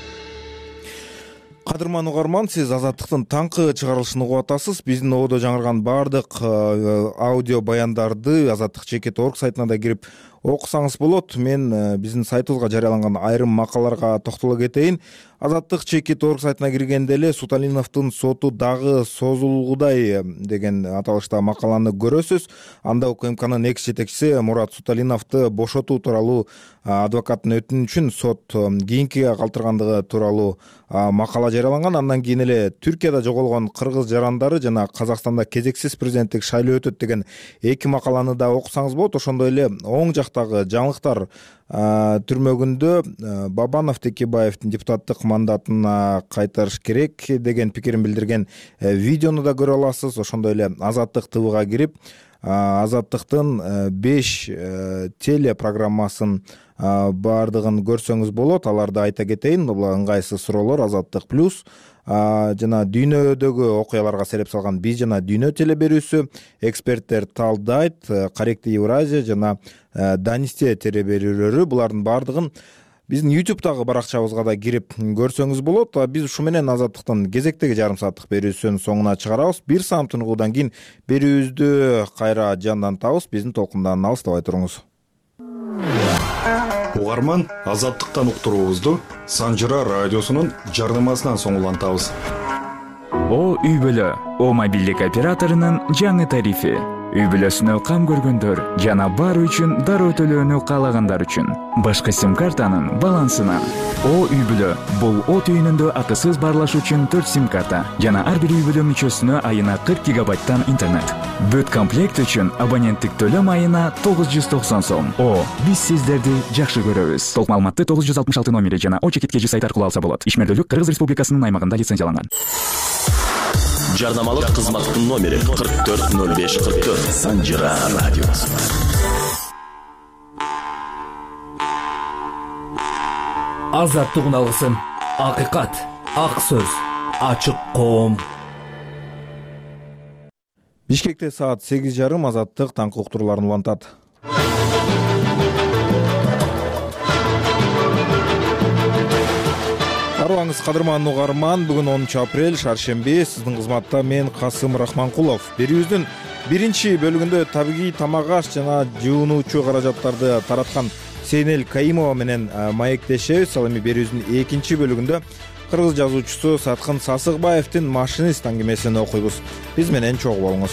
Кадырман угарман, сиз Азаттыктын таңкы чыгарылышын угуп атасыз. Биздин ободо жаңырган баардык аудио баяндарды azattik.org сайтына да кирип окусаңыз болот. Мен биздин сайтыбызга жарыяланган айрым макалаларга токтоло кетейин. azattik.org сайтына киргенде эле Суталиновдун соту дагы созулгудай деген аталышта макаланы көрөсүз. Анда УКМКнын экс жетекчиси Мурат Суталиновду бошотуу тууралуу адвокаттын өтүнүчүн сот кийинкиге калтыргандыгы тууралуу макала жарыяланган. Андан кийин эле Түркияда жоголгон кыргыз жарандары жана Казакстанда кезексиз президенттик шайлоо өтөт деген эки макаланы да окусаңыз болот. Ошондой эле оң жактагы жаңылыктар түрмөгүндө Бабанов Текебаевдин депутаттык мандатына кайтарыш керек деген пикирин билдирген видеону да көрө аласыз. Ошондой эле Азаттык ТВга кирип Азаттыктын 5 телепрограммасын баардыгын көрсөңүз болот. Аларды айта кетейин. Бул ыңгайсыз суроолор, Азаттык плюс жана дүйнөдөгү окуяларга сереп салган биз жана дүйнө телеберүүсү, эксперттер талдайт, Корректный Евразия жана Данисте телеберүүлөрү. Булардын баардыгын биздин YouTube'дагы баракчабызга да кирип көрсөңүз болот. Биз ушу менен Азаттыктын кезектеги жарым сааттык берүүсүнүн соңуна чыгарабыз. 1 саат тыныгуудан кийин берүүбүздү кайра жандантабыз. Биздин толкундан алыстабай туруңуз. Угарман, Азаттыктан уктуруубузду Санжыра радиосунун жарнамасынан соң улантабыз. О үй бүлө, О мобилдик операторунун жаңы тарифи. Үй бүлөсүнө кам көргөндөр жана баары үчүн дароо төлөөнү каалагандар үчүн башка сим-картанын балансынан. О үй бүлө бул О түйүнүндө акысыз барлаш үчүн 4 сим-карта жана ар бир үй бүлө мүчөсүнө айына 40 гигабайттан интернет. Бүт комплект үчүн абоненттик төлөм айына 990 сом. О, биз сиздерди жакшы көрөбүз. Толук маалыматты 966 номери жана О чекиткечи сайт аркылуу алса болот. Ишмердүүлүк Кыргыз Республикасынын аймагында лицензияланган. Жарнамалык кызматтын номери 440544 Санжира радиосу. Азаттык алгысым, акыйкат, ак сөз, ачык коом. Бишкекте саат 8:30 азаттык таңкы уктурууларын улантат. Арыбаңыз кадырман угарман, бүгүн 10 апрель шаршемби, сиздин кызматта мен Касым Рахманкулов. Берүүбүздүн биринчи бөлүгүндө табигый тамак аш жана жуунуучу каражаттарды тараткан Сейнел Каимова менен маектешебиз. Ал эми берүүбүздүн экинчи бөлүгүндө кыргыз жазуучусу Саткын Сасыгбаевдин Машинист аңгемесин окуйбуз. Биз менен чогуу болуңуз.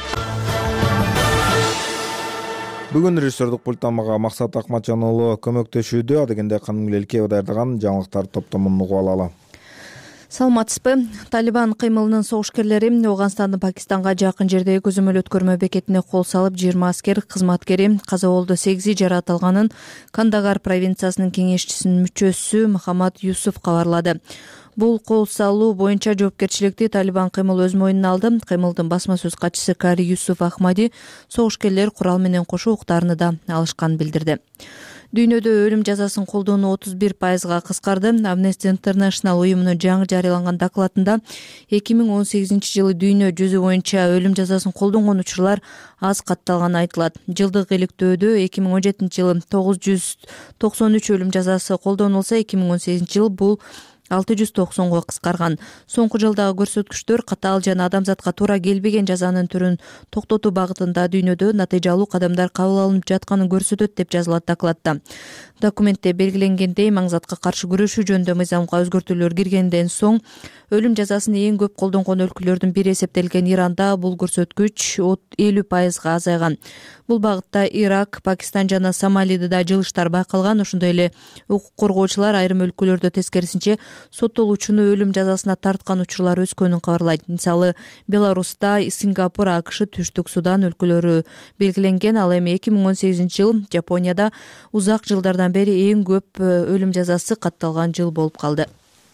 Бүгүн режиссердик пульттан мага Максат Акматжан уулу көмөктөшүүдө. Адегенде Каным Гүлелкеева даярдаган жаңылыктар топтомун угуп алалы. Саламатсызбы? Талибан кыймылынын согушкерлери Ооганстандын Пакистанга жакын жердеги көзөмөл өткөрмө бекетине кол салып, 20 аскер кызматкери каза болду, 8 жаратылганын Кандагар провинциясынын кеңешчисинин мүчөсү Мухаммад Юсуф кабарлады. Бул кол салуу боюнча жоопкерчиликти Талибан кыймыл өз мойнуна алды. Кыймылдын басма сөз катчысы Кари Юсуф Ахмади согушкерлер курал менен кошо уктарны да алышканын билдирди. Дүйнөдө өлүм жазасын колдонуу 31%га кыскарды. Amnesty International уюмунун жаңы жарыяланган докладында 2018-жылы дүйнө жүзү боюнча өлүм жазасын колдонгон учурлар аз катталганы айтылат. Жылдык иликтөөдө 2017-жылы 993 өлүм жазасы колдонулса, 2018-жылы бул 690-го кыскарган. Соңку жылдагы көрсөткүчтөр катаал жана адамзатка туура келбеген жазанын түрүн токтотуу багытында дүйнөдө натыйжалуу кадамдар кабыл алынып жатканын көрсөтөт деп жазылат докладта. Документте белгиленгендей, маңзатка каршы күрөшүү жөнүндө мыйзамга өзгөртүүлөр киргенден соң өлүм жазасын эң көп колдонгон өлкөлөрдүн бири эсептелген Иранда бул көрсөткүч 50%га азайган. Бул багытта Ирак, Пакистан жана Сомалиде да жылыштар байкалган. Ошондой эле укук коргоочулар айрым өлкөлөрдө тескерисинче соттолуучуну өлүм жазасына тарткан учурлар өскөнүн кабарлайт. Мисалы, Беларуста, Сингапур, АКШ, Түштүк Судан өлкөлөрү белгиленген. Ал эми 2018-жыл Жапонияда узак жылдардан бери эң көп өлүм жазасы катталган жыл болуп калды.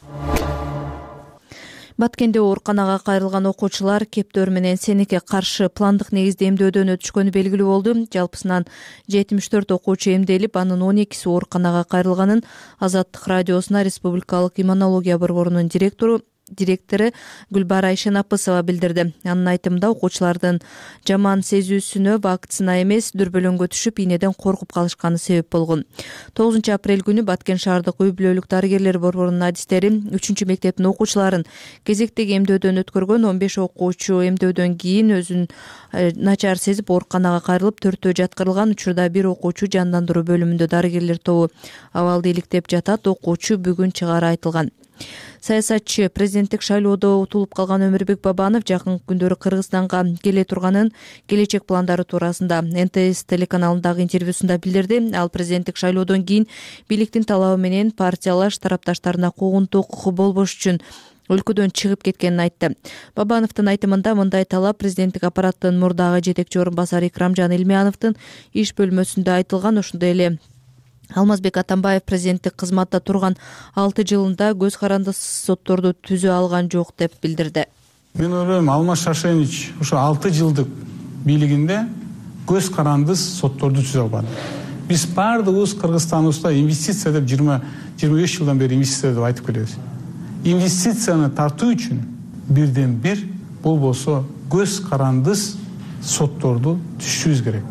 Баткенде ооруканага кайрылган окуучулар кептөр менен сенекке каршы пландык негизде эмдөөдөн өтүшкөнү белгилүү болду. Жалпысынан 74 окуучу эмделип, анын 12си ооруканага кайрылганын Азаттык радиосуна Республикалык иммунология борборунун директору Гүлбара Айшенапысова билдирди. Анын айтымында окуучулардын жаман сезүүсүнө вакцина эмес, дүрбөлөңгө түшүп,ийнеден коркуп калышканы себеп болгон. 9 апрель күнү Баткен шаардык үй бүлөлүк дарыгерлер борборунун адистери 3 мектептин окуучуларын кезектеги эмдөөдөн өткөргөн. 15 окуучу эмдөөдөн кийин өзүн начар сезип ооруканага кайрылып, 4-төө жаткырылган. Учурда бир окуучу жандандыруу бөлүмүндө дарыгерлер тобу абалды иликтеп жатат. Окуучу бүгүн чыгаары айтылган. Саясатчы президенттик шайлоодо утулуп калган Өмүрбек Бабанов жакынкы күндөрү Кыргызстанга келе турганын, келечек пландары туурасында НТС телеканалындагы интервьюсунда билдирди. Ал президенттик шайлоодон кийин бийликтин талабы менен партиялаш тарапташтарына куугунтук болбош үчүн өлкөдөн чыгып кеткенин айтты. Бабановдун айтымында мындай талап президенттик аппараттын мурдагы жетекчи орун басары Икрамжан Илмияновдун иш бөлмөсүндө айтылган. Ошондой эле Алмазбек Атамбаев президенттик кызматта турган 6 жылында көз карандысыз сотторду түзө алган жок деп билдирди. Мен ойлойм, Алмаз Шаршенич ошо 6 жылдык бийлигинде көз карандысыз сотторду түзө албады. Биз баардыгыбыз Кыргызстаныбызда инвестиция деп 20-25 жылдан бери инвестиция деп айтып келебиз. Инвестицияны тартуу үчүн бирден бир болбосо көз карандысыз сотторду түзүшүбүз керек.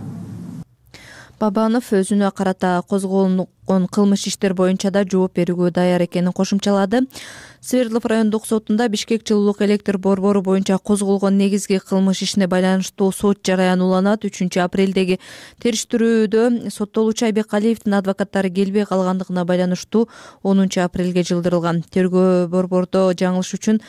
Бабанов өзүнө карата козголгон кылмыш иштер боюнча да жооп берүүгө даяр экенин кошумчалады. Свердлов райондук сотунда Бишкек жылуулук электр борбору боюнча козголгон негизги кылмыш ишине байланыштуу сот жараяны уланат. 3 апрелдеги териштирүүдө соттолуучу Айбек Алиевдин адвокаттары келбей калгандыгына байланыштуу 10 апрелге жылдырылган. Тергөө борбордо жаңылыш үчүн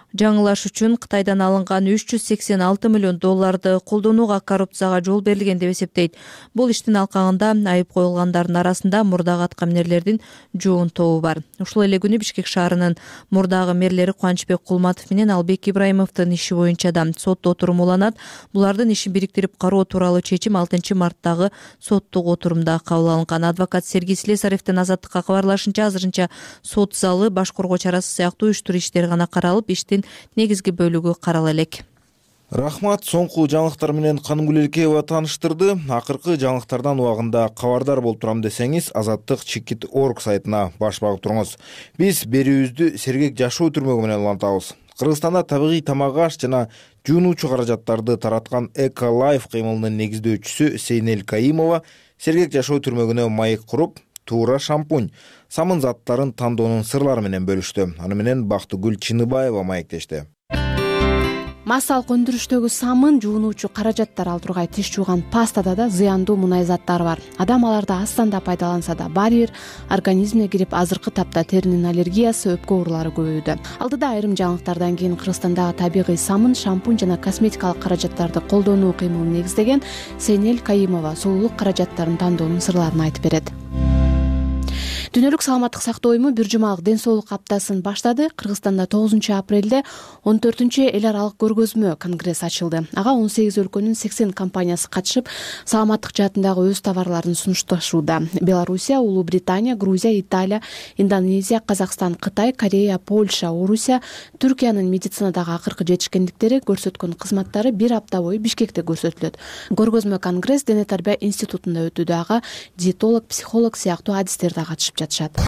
жаңылаш үчүн Кытайдан алынган $386 миллион колдонууга коррупцияга жол берилген деп эсептейт. Бул иштин алкагында айып коюлгандардын арасында мурдагы аткаминерлердин жоонтобу бар. Ушул эле күнү Бишкек шаарынын мурдагы мэрлери Кубанычбек Кулматов менен Албек Ибраимовдун иши боюнча да сот отуруму уланат. Булардын ишин бириктирип кароо тууралуу чечим 6 марттагы соттук отурумда кабыл алынган. Адвокат Сергей Слесаревдин Азаттыкка кабарлашынча, азырынча сот залы, баш коргоо чарасы сыяктуу уюштур иштери гана каралып, иштин негизги бөлүгү карала элек. Рахмат, соңку жаңылыктар менен Канымгүл Эркеева тааныштырды. Акыркы жаңылыктардан убагында кабардар болуп турам десеңиз, azattik.org сайтына баш багып туруңуз. Биз берүүбүздү сергек жашоо түрмөгү менен улантабыз. Кыргызстанда табигый тамак аш жана жуунуучу каражаттарды тараткан Эколайф кыймылынын негиздөөчүсү Сейнел Каимова сергек жашоо түрмөгүнө маек куруп, туура шампунь, самын заттарын тандоонун сырлары менен бөлүштү. Аны менен Бактыгүл Чыныбаева маектешти. Массалык өндүрүштөгү самын, жуунуучу каражаттар ал тургай тиш жууган пастада да зыяндуу мунай заттар бар. Адам аларды аз санда пайдаланса да, баары бир организмине кирип, азыркы тапта теринин аллергиясы, өпкө оорулары көбөйүүдө. Алдыда айрым жаңылыктардан кийин Кыргызстандагы табигый самын, шампунь жана косметикалык каражаттарды колдонуу кыймылын негиздеген Сейнел Каимова сулуулук каражаттарын тандоонун сырларын айтып берет. Дүйнөлүк саламаттык сактоо уюму бир жумалык ден соолук аптасын баштады. Кыргызстанда 9 апрелде 14-чү эл аралык көргөзмө конгресс ачылды. Ага 18 өлкөнүн 80 компаниясы катышып, саламаттык жаатындагы өз товарларын сунушташууда. Белоруссия, Улуу Британия, Грузия, Италия, Индонезия, Казакстан, Кытай, Корея, Польша, Орусия, Түркиянын медицинадагы акыркы жетишкендиктери, көрсөткөн кызматтары бир апта бою Бишкекте көрсөтүлөт. Көргөзмө конгресс Дене тарбия институтунда өтүүдө. Ага диетолог, психолог сыяктуу адистер да катышып жатышат.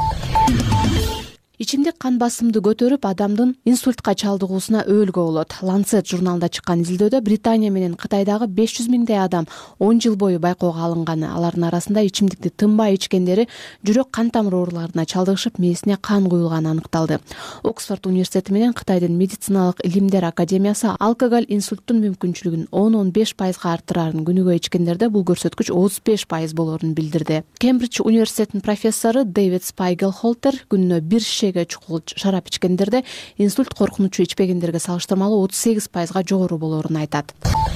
Ичимдик кан басымды көтөрүп, адамдын инсультка чалдыгуусуна өөлгө болот. Lancet журналында чыккан изилдөөдө Британия менен Кытайдагы 500 миңдей адам 10 жыл бою байкоого алынганы. Алардын арасында ичимдикти тынбай ичкендери жүрөк кан тамыр ооруларына чалдыгышып, мээсине кан куюлганы аныкталды. Оксфорд университети менен Кытайдын медициналык илимдер академиясы алкоголь инсульттун мүмкүнчүлүгүн 10-15% арттырарын, күнүгө ичкендерде бул көрсөткүч 35% болорун билдирди. Кембридж университетинин профессору Дэвид Спайгел-Холтер күнүнө бир чукул шарап ичкендерде инсульт коркунучу ичпегендерге салыштырмалуу 38% жогору болорун айтат.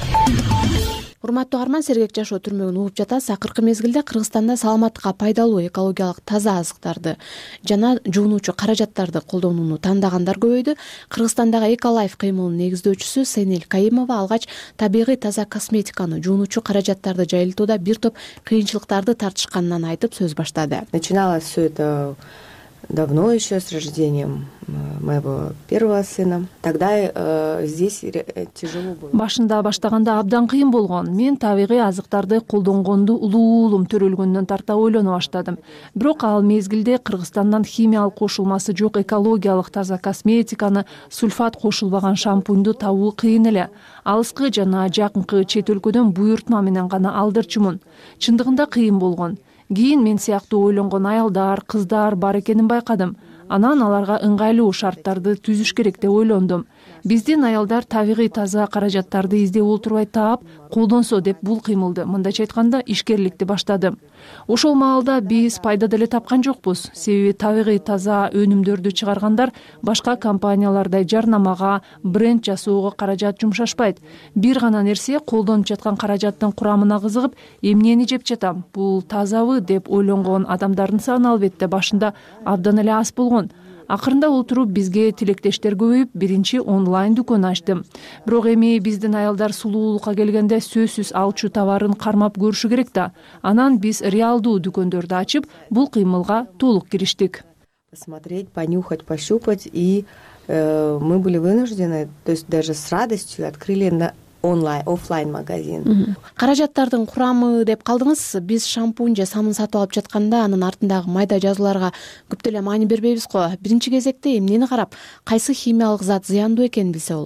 Урматтуу арман, сергек жашоо түрмөгүн угуп жатасыз. Акыркы мезгилде Кыргызстанда саламаттыкка пайдалуу экологиялык таза азыктарды жана жуунуучу каражаттарды колдонууну тандагандар көбөйдү. Кыргызстандагы Эколайф кыймылынын негиздөөчүсү Сейнел Каимова алгач табигый таза косметиканы, жуунуучу каражаттарды жайылтууда бир топ кыйынчылыктарды тартышканынан айтып сөз баштады. Начиналось все это давно, еще с рождением моего первого сына. Тогда здесь тяжело было. Башында баштаганда абдан кыйын болгон. Мен табигый азыктарды колдонгонду улуулум төрөлгөндөн тарта ойлоно баштадым. Бирок ал мезгилде Кыргызстандан химиялык кошулмасы жок экологиялык таза косметиканы, сульфат кошулбаган шампуньду табуу кыйын эле. Алыскы жана жакынкы чет өлкөдөн буйртма менен гана алдырчумун. Чындыгында кыйын болгон. Кийин мен сыяктуу ойлонгон аялдар, кыздар бар экенин байкадым. Анан аларга ыңгайлуу шарттарды түзүш керек деп ойлондум. Биздин аялдар табигый таза каражаттарды издеп олтурбай таап, колдонсо деп бул кыймылды, мындайча айтканда, ишкерликти баштадым. Ошол маалда биз пайда деле тапкан жокпуз. Себеби табигый таза өнүмдөрдү чыгаргандар башка компаниялардай жарнамага, бренд жасоого каражат жумшашпайт. Бир гана нерсе колдонуп жаткан каражаттын курамына кызыгып, эмнени жеп жатам, бул тазабы деп ойлонгон адамдардын саны албетте башында абдан эле аз болгон. Акырында олтуруп бизге тилектештер көбөйүп, биринчи онлайн дүкөн ачтым. Бирок эми биздин аялдар сулуулукка келгенде сөзсүз алчу товарын кармап көрүшү керек да. Анан биз реалдуу дүкөндөрдү ачып, бул кыймылга толук кириштик. Посмотреть, понюхать, пощупать, и мы были вынуждены, то есть даже с радостью открыли на офлайн магазин. Каражаттардын курамы деп калдыңыз. Биз шампунь же самын сатып алып жатканда анын артындагы майда жазууларга көп деле маани бербейбиз го. Биринчи кезекте эмнени карап, кайсы химиялык зат зыяндуу экенин билсе болот.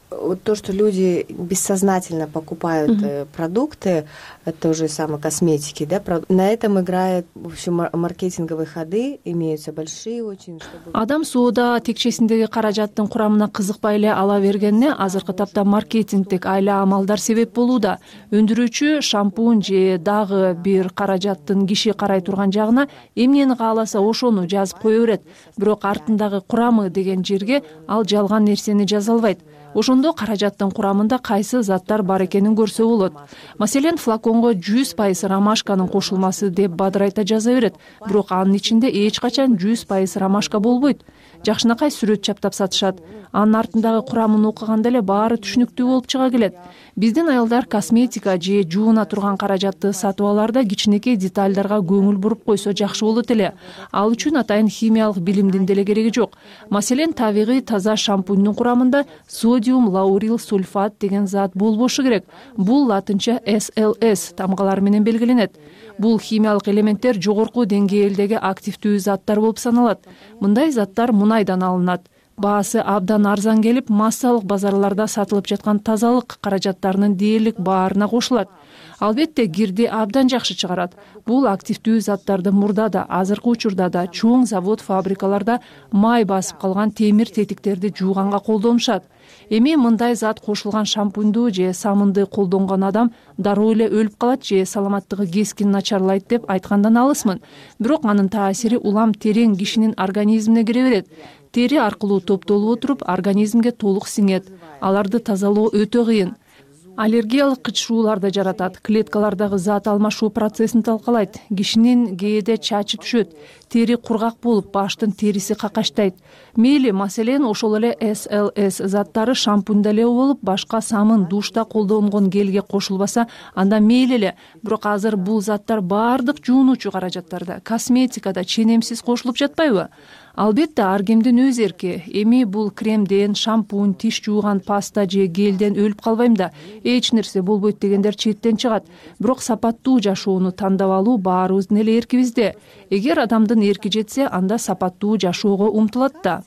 то, что люди бессознательно покупают продукты той же самой косметики, да, на этом играет, в общем, маркетинговые ходы, имеются большие очень. Адам соода текчесиндеги каражаттын курамына кызыкпай эле ала бергенине азыркы тапта маркетингдик айла амалдар себеп болууда. Өндүрүүчү шампунь же дагы бир каражаттын киши карай турган жагына эмнени кааласа ошону жазып кое берет. Бирок артындагы курамы деген жерге ал жалган нерсени жаза албайт. Ошондо каражаттын курамында кайсы заттар бар экенин көрсө болот. Маселен, флаконго 100% ромашканын кошулмасы деп бадырайта жаза берет, бирок анын ичинде эч качан 100% ромашка болбойт. Жакшынакай сүрөт чаптап сатышат. Анын артындагы курамын окуганда эле баары түшүнүктүү болуп чыга келет. Биздин аялдар косметика же жууна турган каражатты сатып алаарда кичинекей детальдарга көңүл буруп койсо жакшы болот эле. Ал үчүн атайын химиялык билимдин деле кереги жок. Маселен, табигый таза шампуньдун курамында содиум лаурил сульфат деген зат болбошу керек. Бул латынча SLS тамгалары менен белгиленет. Бул химиялык элементтер жогорку деңгээлдеги активдүү заттар болуп саналат. Мындай заттар мунайдан алынат. Баасы абдан арзан келип, массалык базарларда сатылып жаткан тазалык каражаттарынын дээрлик баарына кошулат. Албетте, кирди абдан жакшы чыгарат. Бул активдүү заттарды мурда да, азыркы учурда да чоң завод, фабрикаларда май басып калган темир тетиктерди жууганга колдонушат. Эми мындай зат кошулган шампуньду же самынды колдонгон адам дароо эле өлүп калат же саламаттыгы кескин начарлайт деп айткандан алысмын. Бирок анын таасири улам терең кишинин организмине кире берет. Тери аркылуу топтолуп отуруп, организмге толук сиңет. Аларды тазалоо өтө кыйын. Аллергиялык кычышуулар да жаратат. Клеткалардагы зат алмашуу процессин талкалайт. Кишинин кээде чачы түшөт. Тери кургак болуп, баштын териси какаштайт. Мейли, маселен, ошол эле SLS заттары шампуньда эле болуп, башка самын душта колдонгон гелге кошулбаса, анда мейли эле. Бирок азыр бул заттар баардык жуунуучу каражаттарда, косметикада ченемсиз кошулуп жатпайбы? Албетте, ар кимдин өз эрки. Эми бул кремден, шампунь, тиш жууган паста же гелден өлүп калбайм да, эч нерсе болбойт дегендер четтен чыгат. Бирок сапаттуу жашоону тандап алуу баарыбыздын эле эркибизде. Эгер адамдын эрки жетсе, анда сапаттуу жашоого умтулат да.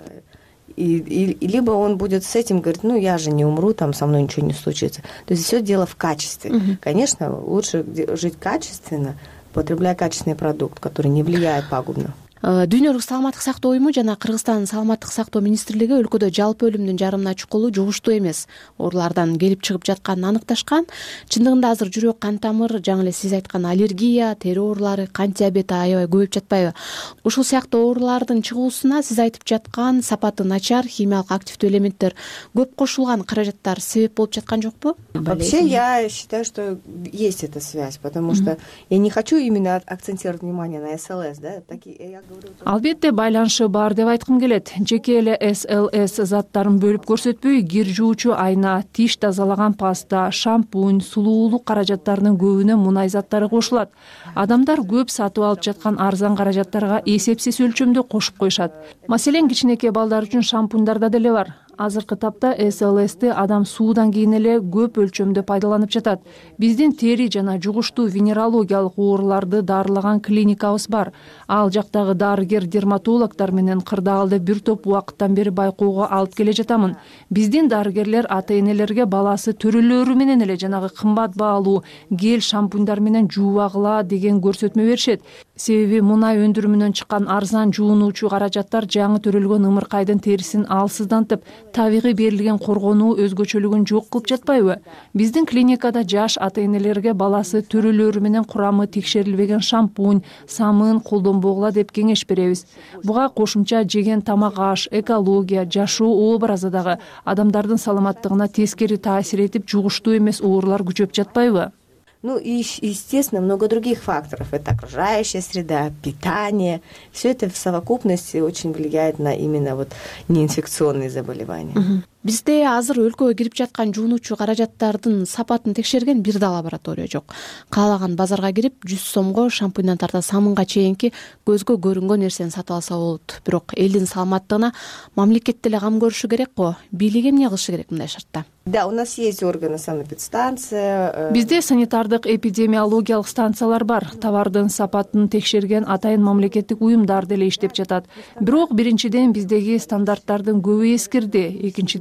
И либо он будет с этим говорить, ну я же не умру, там со мной ничего не случится. То есть все дело в качестве. Конечно, лучше жить качественно, потребляя качественный продукт, который не влияет пагубно. Дүйнөлүк саламаттык сактоо уюму жана Кыргызстандын саламаттык сактоо министрлиги өлкөдө жалпы өлүмдүн жарымына чукулу жугуштуу эмес оорулардан келип чыгып жатканын аныкташкан. Чындыгында азыр жүрөк, кан тамыр, жаңы эле сиз айткан аллергия, тери оорулары, кант диабети аябай көбөйүп жатпайбы? Ушул сыяктуу оорулардын чыгуусуна сиз айтып жаткан сапаты начар химиялык активдүү элементтер көп кошулган каражаттар себеп болуп жаткан жокпу? Вообще я считаю, что есть эта связь, потому что я не хочу именно акцентировать внимание на SLS, да, такие. Албетте, байланышы бар деп айткым келет. Жеке эле SLS заттарын бөлүп көрсөтпөй, кир жуучу айна, тиш тазалаган паста, шампунь, сулуулук каражаттарынын көбүнө мунай заттары кошулат. Адамдар көп сатып алып жаткан арзан каражаттарга эсепсиз өлчөмдө кошуп коюшат. Маселен, кичинекей балдар үчүн шампуньдарда деле бар. Азыркы тапта SLS'ти адам суудан кийин эле көп өлчөмдө пайдаланып жатат. Биздин тери жана жугуштуу венерологиялык ооруларды дарылаган клиникабыз бар. Ал жактагы дарыгер дерматологдор менен кырдаалды бир топ убакыттан бери байкоого алып келе жатамын. Биздин дарыгерлер ата-энелерге баласы төрөлөрү менен эле жанагы кымбат баалуу гель шампуньдар менен жуубагыла деген көрсөтмө беришет. Себеби мунай өндүрүмүнөн чыккан арзан жуунуучу каражаттар жаңы төрөлгөн ымыркайдын терисин алсыздантып, табигый берилген коргонуу өзгөчөлүгүн жок кылып жатпайбы? Биздин клиникада жаш ата-энелерге баласы төрөлөрү менен курамы текшерилбеген шампунь, самын колдонбогула деп кеңеш беребиз. Буга кошумча жеген тамак аш, экология, жашоо образы дагы адамдардын саламаттыгына тескери таасир этип, жугуштуу эмес оорулар күчөп жатпайбы? Ну и, естественно, много других факторов. Это окружающая среда, питание. Все это в совокупности очень влияет на именно вот неинфекционные заболевания. Бизде азыр өлкөгө кирип жаткан жуунуучу каражаттардын сапатын текшерген бир да лаборатория жок. Каалаган базарга кирип 100 сомго шампуньдан тарта самынга чейинки көзгө көрүнгөн нерсени сатып алса болот. Бирок элдин саламаттыгына мамлекет деле кам көрүшү керек го. Бийлик эмне кылышы керек мындай шартта? Да, у нас есть органы санэпидстанция. Бизде санитардык эпидемиологиялык станциялар бар. Товардын сапатын текшерген атайын мамлекеттик уюмдар деле иштеп жатат. Бирок биринчиден биздеги стандарттардын көбү эскирди, экинчиден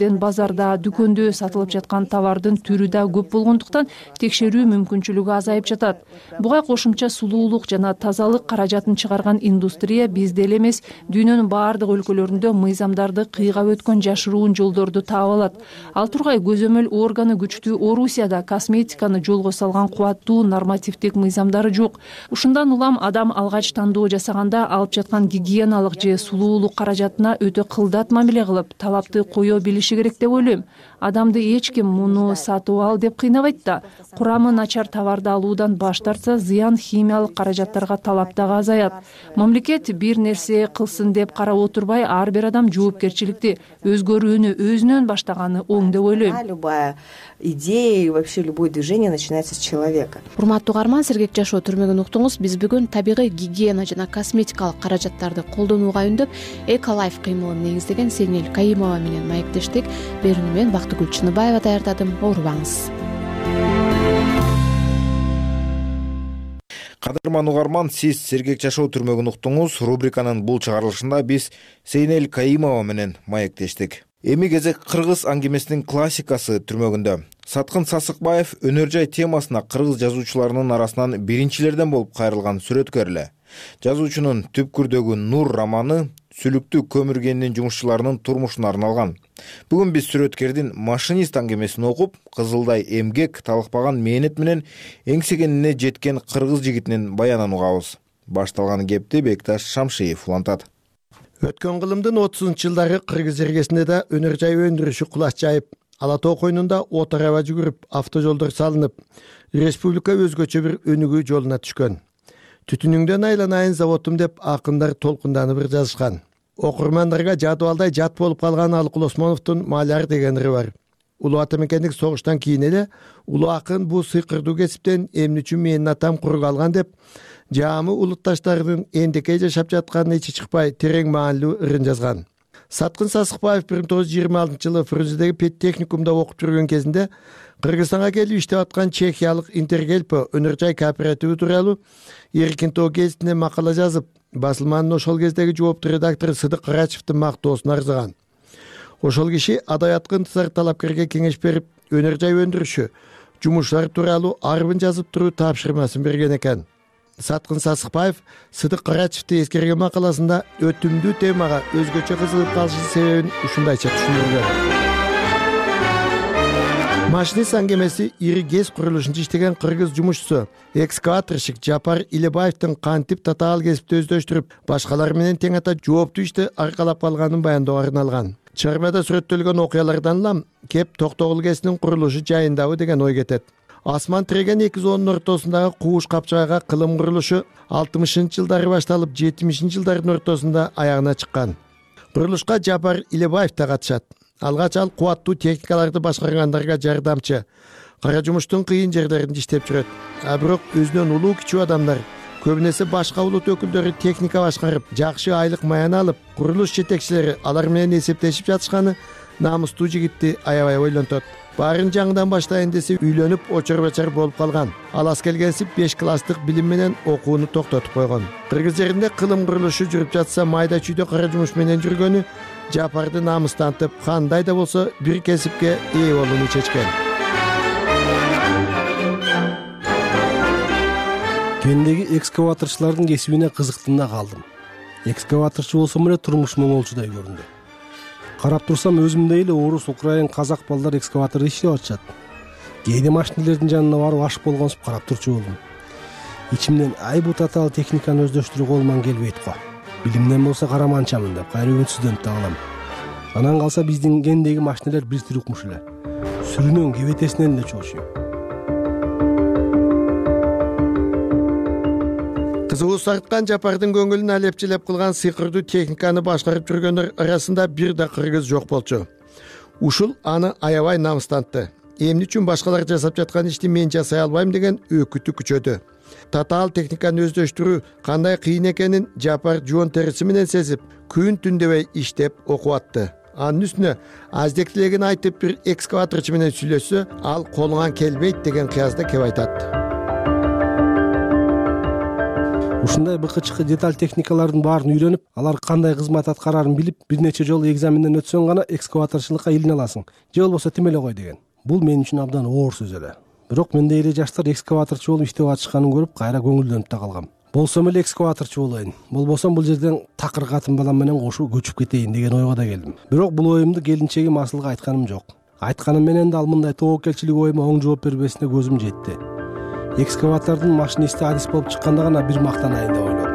иштерден базарда, дүкөндө сатылып жаткан товардын түрү да көп болгондуктан текшерүү мүмкүнчүлүгү азайып жатат. Буга кошумча сулуулук жана тазалык каражатын чыгарган индустрия бизде эле эмес, дүйнөнүн баардык өлкөлөрүндө мыйзамдарды кыйгап өткөн жашыруун жолдорду таап алат. Ал тургай көзөмөл органы күчтүү Орусияда косметиканы жолго салган кубаттуу нормативдик мыйзамдары жок. Ушундан улам адам алгач тандоо жасаганда алып жаткан гигиеналык же сулуулук каражатына өтө кылдат мамиле кылып, талапты кое билиши керек деп ойлойм. Адамды эч ким муну сатып ал деп кыйнабайт да. Курамы начар товарды алуудан баш тартса, зыян химиялык каражаттарга талап дагы азаят. Мамлекет бир нерсе кылсын деп карап отурбай, ар бир адам жоопкерчиликти өзгөрүүнү өзүнөн баштаганы оң деп ойлойм. Любая идея и вообще любое движение начинается с человека. Урматтуу угарман, сергек жашоо түрмөгүн уктуңуз. Биз бүгүн табигый гигиена жана косметикалык каражаттарды колдонууга үндөп, Эколайф кыймылын негиздеген Сейнел Каимова менен маектештик. Берүүнү мен Бактыгүл Чыныбаева даярдадым. Оорубаңыз. Кадырман угарман, сиз сергек жашоо түрмөгүн уктуңуз. Рубриканын бул чыгарылышында биз Сейнел Каимова менен маектештик. Эми кезек кыргыз аңгемесинин классикасы түрмөгүндө. Саткын Сасыкбаев өнөр жай темасына кыргыз жазуучуларынын арасынан биринчилерден болуп кайрылган сүрөткөр эле. Жазуучунун Түпкүрдөгү Нур романы Сүлүктүү көмүргендин жумушчуларынын турмушуна арналган. Бүгүн биз сүрөткердин машинист аңгемесин окуп, кызылдай эмгек, талыкпаган мээнет менен эңсегенине жеткен кыргыз жигитинин баянын угабыз. Башталган кепти Бекташ Шамшиев улантат. Өткөн кылымдын 30-жылдары кыргыз эргесинде да өнөр жай өндүрүшү кулаш жайып, Ала Тоо койнунда отор аба жүгүрүп, автожолдор салынып, республика өзгөчө бир өнүгүү жолуна түшкөн. Түтүнүңдөн айланайын заводум деп акындар толкунданып жазышкан. Окурмандарга жадыбалдай жат болуп калган Алыкул Осмоновдун Маляр деген ыры бар. Улуу ата мекендик согуштан кийин эле улуу акын бул сыйкырдуу кесиптен эмне үчүн менин атам курук алган деп, жаамы улутташтарынын эндекей жашап жатканын ичи чыкпай терең маанилүү ырын жазган. Саткын Сасыкбаев 1926-жылы Фрунзедеги педтехникумда окуп жүргөн кезинде Кыргызстанга келип иштеп аткан чехиялык Интергельпо өнөр жай кооперативи тууралуу Эркин Тоо гезитине макала жазып, басылманын ошол кездеги жооптуу редактору Сыдык Карачевдин мактоосун арзыган. Ошол киши адаятка ынтызар талапкерге кеңеш берип, өнөр жай өндүрүшү, жумуштар тууралуу арбын жазып туруу тапшырмасын берген экен. Саткын Сасыкбаев Сыдык Карачевди эскерген макаласында өтүмдүү темага өзгөчө кызыгып калышы себебин ушундайча түшүндүргөн. Машинист аңгемеси ири ГЭС курулушунда иштеген кыргыз жумушчусу, экскаваторщик Жапар Илебаевдин кантип татаал кесипти өздөштүрүп, башкалар менен тең ата жооптуу ишти аркалап калганын баяндоого арналган. Чыгармада сүрөттөлгөн окуялардан улам кеп Токтогул ГЭСинин курулушу жайындабы деген ой кетет. Асман тиреген эки зоонун ортосундагы кууш капчагайга кылым курулушу 60-жылдары башталып 70-жылдардын ортосунда аягына чыккан. Курулушка Жапар Илебаев да катышат. Алгач ал кубаттуу техникаларды башкаргандарга жардамчы, кара жумуштун кыйын жерлеринде иштеп жүрөт. А бирок өзүнөн улуу кичүү адамдар, көбүнесе башка улут өкүлдөрү техника башкарып, жакшы айлык маян алып, курулуш жетекчилери алар менен эсептешип жатышканы намустуу жигитти аябай ойлонтот. Баарын жаңыдан баштайын десе үйлөнүп, очор-бачар болуп калган. Ал аз келгенсип 5 класстык билим менен окууну токтотуп койгон. Кыргыз жеринде кылым курулушу жүрүп жатса, майда чүйдө кара жумуш менен жүргөнү Жапарды намыстантып, кандай да болсо бир кесипке ээ болууну чечкен. Кендеги экскаваторчулардын кесибине кызыктым да калдым. Экскаваторчу болсом эле турмуш моңолчудай көрүндү. Карап турсам өзүмдөй эле орус, украин, казак балдар экскаватордо иштеп атышат. Кээде машинелердин жанына барып аш болгонсуп карап турчу болдум. Ичимден ай бу татаал техниканы өздөштүрүү колуман келбейт го. Билимден болсо караманчамын деп кайра үмүтсүздөнүп калам. Анан калса биздин кендеги машинелер бир түрүкмүш эле. Сүрүнөн кебетесинен эле чоочуйм. Кызыгуу тарткан Жапардын көңүлүн алепчилеп кылган сыйкырдуу техниканы башкарып жүргөндөр арасында бир да кыргыз жок болчу. Ушул аны аябай намыстантты. Эмне үчүн башкалар жасап жаткан ишти мен жасай албайм деген өкүтү күчөдү. Татаал техниканы өздөштүрүү кандай кыйын экенин Жапар жоон териси менен сезип, күн түн дебей иштеп окуп атты. Анын үстүнө аздектилигин айтып бир экскаваторчу менен сүйлөшсө, ал колуңан келбейт деген кыязда кеп айтат. ушундай бкчк деталь техникалардын баарын үйрөнүп, алар кандай кызмат аткарарын билип, бир нече жолу экзаменден өтсөң гана экскаваторчулукка илине аласың. Же болбосо тим эле кой деген. Бул мен үчүн абдан оор сөз эле. Бирок мендей эле жаштар экскаваторчу болуп иштеп атышканын көрүп, кайра көңүлдөнүп да калгам. Болсом эле экскаваторчу болоюн. Болбосом бул жерден такыр катын балам менен кошо көчүп кетейин деген ойго да келдим. Бирок бул оюмду келинчегим Асылга айтканым жок. Айтканым менен да ал мындай тобокелчилик оюма оң жооп бербесине көзүм жетти. Экскаватордун машинисти адис болуп чыкканда гана бир мактанайын деп ойлодум.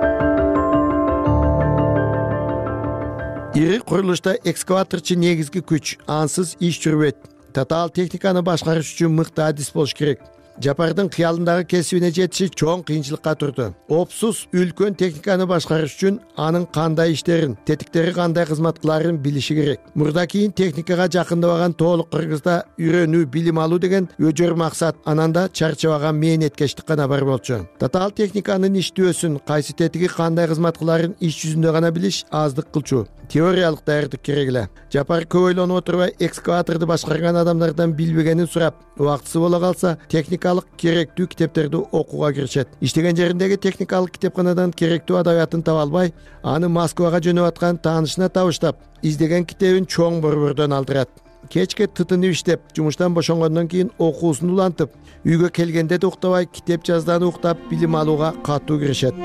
Ири курулушта экскаваторчу негизги күч, ансыз иш жүрбөйт. Татаал техниканы башкарыш үчүн мыкты адис болуш керек. Жапардын кыялындагы кесибине жетиши чоң кыйынчылыкка турду. Опсуз үлкөн техниканы башкарыш үчүн анын кандай иштерин, тетиктери кандай кызмат кыларын билиши керек. Мурда кийин техникага жакындабаган тоолук кыргызда үйрөнүү, билим алуу деген өжөр максат, ананда чарчабаган мээнеткечтик гана бар болчу. Татаал техниканын иштөөсүн, кайсы тетиги кандай кызмат кыларын иш жүзүндө гана билиш аздык кылчу. Теориялык даярдык керек эле. Жапар көп ойлонуп отурбай экскаваторду башкарган адамдардан билбегенин сурап, убактысы боло калса, техникалык керектүү китептерди окууга киришет. Иштеген жериндеги техникалык китепканадан керектүү адабиятын таба албай, аны Москвага жөнөп аткан таанышына табыштап, издеген китебин чоң борбордон алдырат. Кечке тытынып иштеп, жумуштан бошонгондон кийин окуусун улантып, үйгө келгенде да уктабай, китеп жаздан уктап, билим алууга катуу киришет.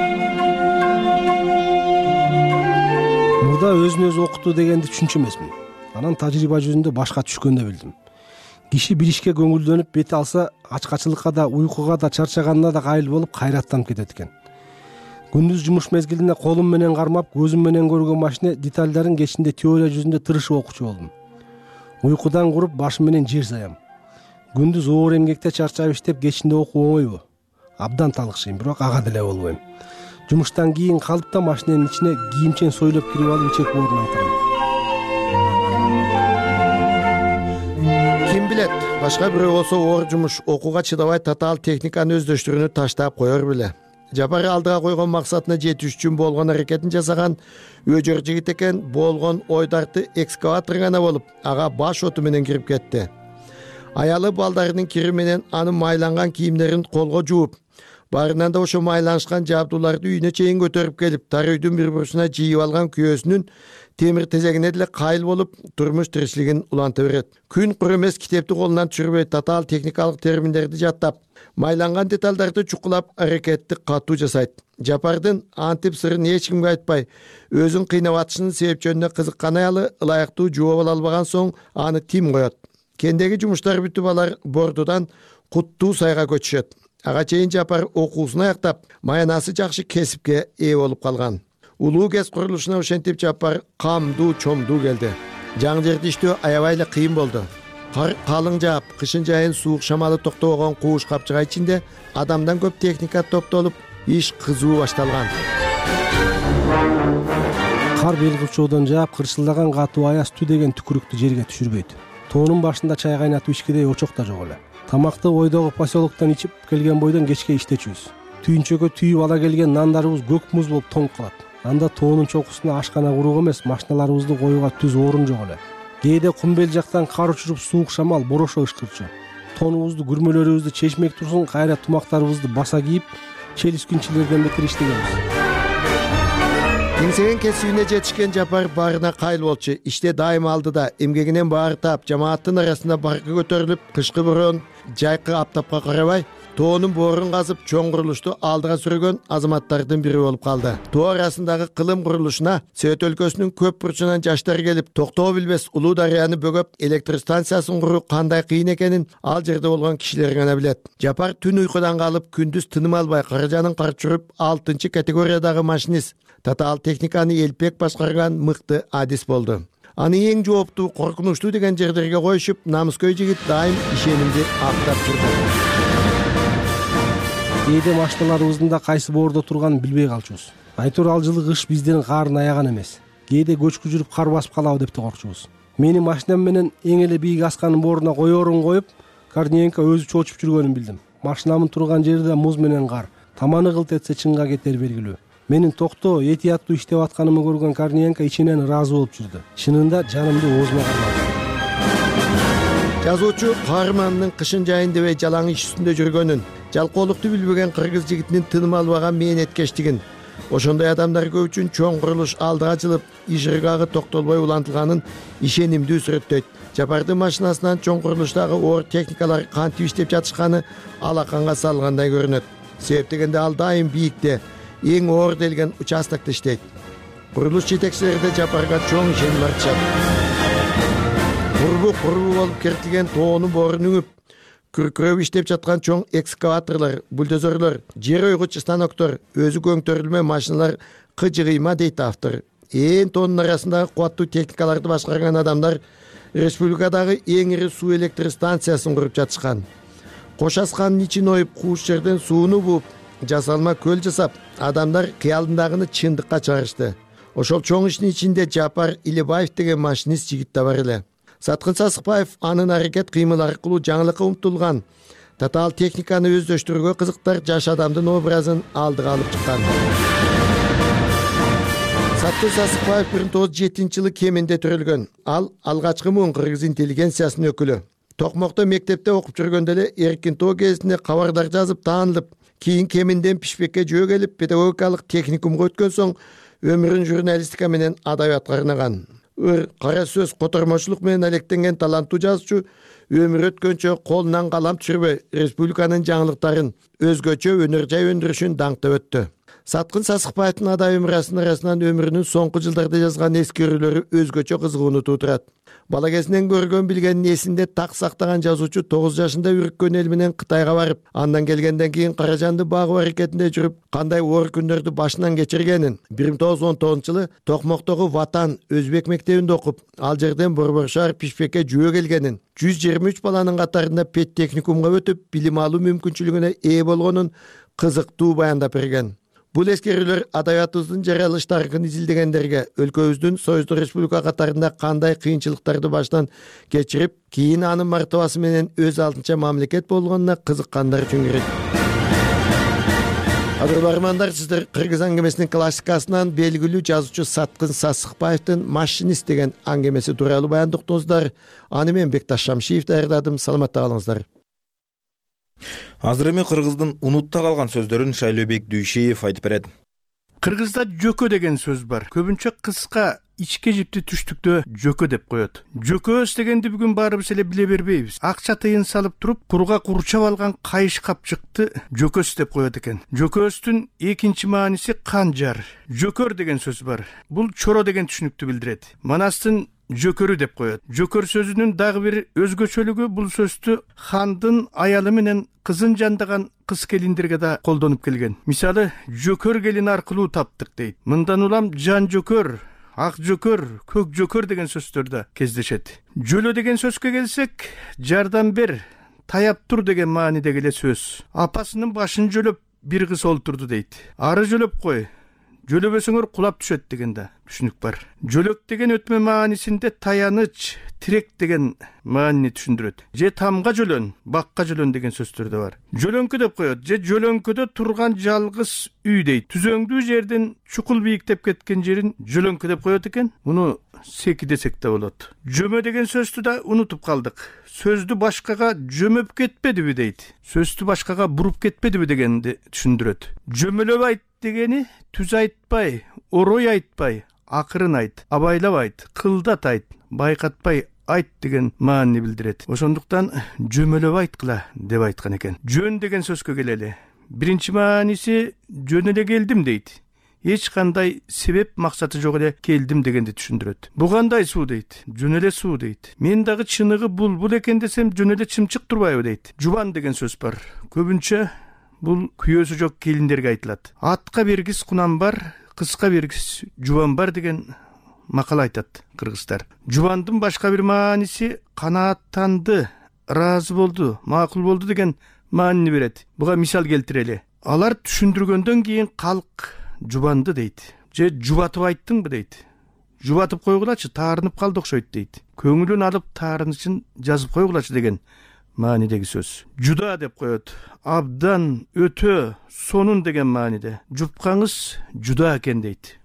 Мурда өзүн өзү окутуу дегенди түшүнчү эмесмин. Анан тажрыйба жүзүндө башка түшкөндө билдим. Киши бир ишке көңүлдөнүп бети алса, ачкачылыкка да, уйкуга да, чарчаганда да кайыл болуп кайраттанып кетет экен. Күндүз жумуш мезгилине колум менен кармап, көзүм менен көргөн машина детальдарын кечинде теория жүзүндө тырышып окучу болдум. Уйкудан куруп башым менен жер саям. Күндүз оор эмгекте чарчап иштеп, кечинде окуу оңойбу? Абдан талыкшыйм, бирок ага деле болбойм. Жумуштан кийин калып да машинанын ичине кийимчен сойлоп кирип алып ичек боорун антырам. Ким билет, башка бирөө болсо оор жумуш, окууга чыдабай татаал техниканы өздөштүрүүнү таштап коер беле. Жапар алдыга койгон максатына жетиш үчүн болгон аракетин жасаган өжөр жигит экен, болгон ойдарты экскаватор гана болуп, ага баш оту менен кирип кетти. Аялы балдарынын кири менен анын майланган кийимдерин колго жууп, барынан да ошо майланышкан жабдууларды үйүнө чейин көтөрүп келип, тар үйдүн бир бурчуна жыйып алган күйөөсүнүн темир тезегине деле кайыл болуп, турмуш тиричилигин уланта берет. Күн кур эмес китепти колунан түшүрбөй, татаал техникалык терминдерди жаттап, майланган деталдарды чукулап, аракетти катуу жасайт. Жапардын антип сырын эч кимге айтпай, өзүн кыйнап атышынын себепчөнүнө кызыккан аялы ылайыктуу жооп ала албаган соң аны тим коет. Кендеги жумуштар бүтүп алар бордудан Куттуу сайга көчүшөт. Ага чейин Жапар окуусун аяктап, маянасы жакшы кесипке ээ болуп калган. Улуу КЭС курулушуна ошентип Жапар камдуу чомдуу келди. Жаңы жерде иштөө аябай эле кыйын болду. Кар калың жаап, кышын жайын суук шамалы токтобогон кууш капчыга ичинде адамдан көп техника топтолуп, иш кызуу башталган. Кар бел курчоодон жаап, кыршылдаган катуу аяз түү деген түкүрүктү жерге түшүрбөйт. Тоонун башында чай кайнатып ичкедей очок да жок эле. Тамакты ойдогу поселоктон ичип келген бойдон кечке иштечүбүз. Түйүнчөгө түйүп ала келген нандарыбыз көк муз болуп тоңуп калат. Анда тоонун чокусуна ашкана курууга эмес, машиналарыбызды коюуга түз орун жок эле. Кээде кумбел жактан кар учуруп, суук шамал борошо ышкырчу. Тонубузду, күрмөлөрүбүздү чечмек турсун, кайра тумактарыбызды баса кийип, челискүнчүлөрдөн бетер иштегенбиз. Кеңсеген кесибине жетишкен Жапар баарына кайыл болчу. Иште дайыма алдыда, эмгегинен баары таап, жамааттын арасында баркы көтөрүлүп, кышкы борон, жайкы аптапка карабай, тоонун боорун казып, чоң курулушту алдыга сүргөн азаматтардын бири болуп калды. Тоо арасындагы кылым курулушуна Сөт өлкөсүнүн көп бурчунан жаштар келип, токтоо билбес Улуу Дарыяны бөгөп, электростанциясын куруу кандай кыйын экенин ал жерде болгон кишилер гана билет. Жапар түн уйкудан калып, күндүз тыным албай, каражанын карчырып, 6 категориядагы машинист, татаал техниканы элпек башкарган мыкты адис болду. Аны эң жооптуу, коркунучтуу деген жерлерге коюшуп, намыскөй жигит дайым ишенимди актап турду. Кээде машиналарыбыздын да кайсы боордо турганын билбей калчубуз. Айтор ал жылы кыш биздин карын аяган эмес. Кээде көчкү жүрүп кар басып калабы деп коркчубуз. Менин машинам менен эң эле бийик асканын бооруна коёрун коюп, Корниенко өзү чоочуп жүргөнүн билдим. Машинамын турган жери да муз менен кар. Таманы кылт этсе чынга кетер белгилүү. Менин токтоо, этияттуу иштеп атканымы көргөн Корниенко ичинен ыраазы болуп жүрдү. Чынында жанымды оозума кармады. Жазуучу каармандын кышын жайын дебей жалаң иш үстүндө жүргөнүн, жалкоолукту билбеген кыргыз жигитинин тыным албаган мээнеткечтигин, ошондой адамдар көп үчүн чоң курулуш алдыга ачылып, иш ыргагы токтолбой улантылганын ишенимдүү сүрөттөйт. Жапардын машинасынан чоң курулуштагы оор техникалар кантип иштеп жатышканы алаканга салгандай көрүнөт. Себеп дегенде ал дайым бийикте, эң оор делген участокто иштейт. Курулуш жетекчилери да Жапарга чоң ишеним артышат. Курбу болуп кертилген тоону боорун үңүп, күркүрөп иштеп жаткан чоң экскаваторлор, бульдозерлор, жер ойгуч станоктор, өзү көңтөрүлмө машиналар кыжыгыйма дейт автор. Тоонун арасындагы кубаттуу техникаларды башкарган адамдар республикадагы эң ири суу электр станциясын куруп жатышкан. Кош асканын ичин оюп, кууш жерден сууну бууп, жасалма көл жасап, адамдар кыялдындагыны чындыкка чыгарышты. Ошол чоң иштин ичинде Жапар Илебаев деген машинист жигит да бар эле. Саткын Сасыкбаев анын аракет кыймыл аркылуу жаңылыкка умтулган, татаал техниканы өздөштүрүүгө кызыктар жаш адамдын образын алдыга алып чыккан. Саткын Сасыкбаев 1907-жылы Кеминде төрөлгөн. Ал алгачкы муун кыргыз интеллигенциясынын өкүлү. Токмокто мектепте окуп жүргөндө эле эркин тоо кезинде кабардар жазып таанылып, кийин Кеминден Пишпекке жөө келип, педагогикалык техникумга өткөн соң өмүрүн журналистика менен адабиятка арнаган. Кара сөз, котормочулук менен алектенген таланттуу жазуучу өмүр өткөнчө колунан калам түшүрбөй республиканын жаңылыктарын, өзгөчө өнөр жай өндүрүшүн даңктап өттү. Саткын Сасыкбаевдин адабий мурасын арасынан өмүрүнүн соңку жылдарда жазган эскерүүлөрү өзгөчө кызыгууну туудурат. Бала кезинен көргөн билгенин эсинде так сактаган жазуучу 9 жашында үрүккөн эл менен Кытайга барып, андан келгенден кийин Каражанды багуу аракетинде жүрүп, кандай оор күндөрдү башынан кечиргенин, 1919-жылы Токмоктогу Ватан өзбек мектебинде окуп, ал жерден Борбор шаар Пишпекке жөө келгенин, 123 баланын катарында педтехникумга өтүп, билим алуу мүмкүнчүлүгүнө ээ болгонун кызыктуу баяндап берген. Бул эскерүүлөр адабиятыбыздын жаралыш тарыхын изилдегендерге өлкөбүздүн Союздук Республика катарында кандай кыйынчылыктарды баштан кечирип, кийин анын мартабасы менен өз алдынча мамлекет болгонуна кызыккандар үчүн керек. Кадырлармандар, сиздер кыргыз аңгемесинин классикасынан белгилүү жазуучу Саткын Сасыкбаевдин «Машинист» деген аңгемеси тууралуу баяндап уктуңуздар. Аны мен Бекташ Шамшиев даярдадым. Саламатта калыңыздар. Азыр эми кыргыздын унутта калган сөздөрүн Шайлообек Дүйшеев айтып берет. Кыргызда жөкө деген сөз бар. Көбүнчө кыска ичке жипти түштүктө жөкө деп коет. Жөкөс дегенди бүгүн баарыбыз эле биле бербейбиз. Акча тыйын салып туруп, курга курчап алган кайыш капчыкты жөкөс деп коет экен. Жөкөстүн экинчи мааниси канжар. Жөкөр деген сөз бар. Бул чоро деген түшүнүктү билдирет. Манастын жөкөрү деп коет. Жөкөр сөзүнүн дагы бир өзгөчөлүгү бул сөздү хандын аялы менен кызын жандаган кыз келиндерге да колдонуп келген. Мисалы, жөкөр келин аркылуу таптык дейт. Мындан улам жан жөкөр, ак жөкөр, көк жөкөр деген сөздөр да кездешет. Жөлө деген сөзгө келсек, жардам бер, таяп тур деген маанидеги эле сөз. Апасынын башын жөлөп бир кыз олтурду дейт. Ары жөлөп кой, жөлөбөсөңөр кулап түшөт деген да түшүнүк бар. Жөлөк деген өтмө маанисинде таяныч, тирек деген маанини түшүндүрөт. Же тамга жөлөн, бакка жөлөн деген сөздөр да бар. Жөлөңкү деп коет. Же жөлөңкөдө турган жалгыз үй дейт. Түзөңдүү жерден чукул бийиктеп кеткен жерин жөлөңкү деп коет экен. Муну секи десек да болот. Жөмө деген сөздү да унутуп калдык. Сөздү башкага жөмөп кетпедиби дейт. Сөздү башкага буруп кетпедиби дегенди түшүндүрөт. Жөмөлөп айт дегени түз айтпай, орой айтпай, акырын айт, абайлап айт, кылдат айт, байкатпай айт деген маанини билдирет. Ошондуктан жөмөлөп айткыла деп айткан экен. Жөн деген сөзгө келели. Биринчи мааниси жөн эле келдим дейт. Эч кандай себеп максаты жок эле келдим дегенди түшүндүрөт. Бу кандай суу дейт. Жөн эле суу дейт. Мен дагы чыныгы бул экен десем жөн эле чымчык турбайбы дейт. Жубан деген сөз бар. Көбүнчө бул күйөөсү жок келиндерге айтылат. Атка бергис кунам бар, кызга бергис жубан бар деген макал айтат кыргыздар. Жубандын башка бир мааниси канааттанды, ыраазы болду, макул болду деген маанини берет. Буга мисал келтирели. Алар түшүндүргөндөн кийин калк жубанды дейт. Же жубатып айттыңбы дейт. Жубатып койгулачы, таарынып калды окшойт дейт. Көңүлүн алып таарынычын жазып койгулачы деген маанидеги сөз. Жуда деп коет. Абдан, өтө, сонун деген мааниде. Жупкаңыз жуда экен дейт.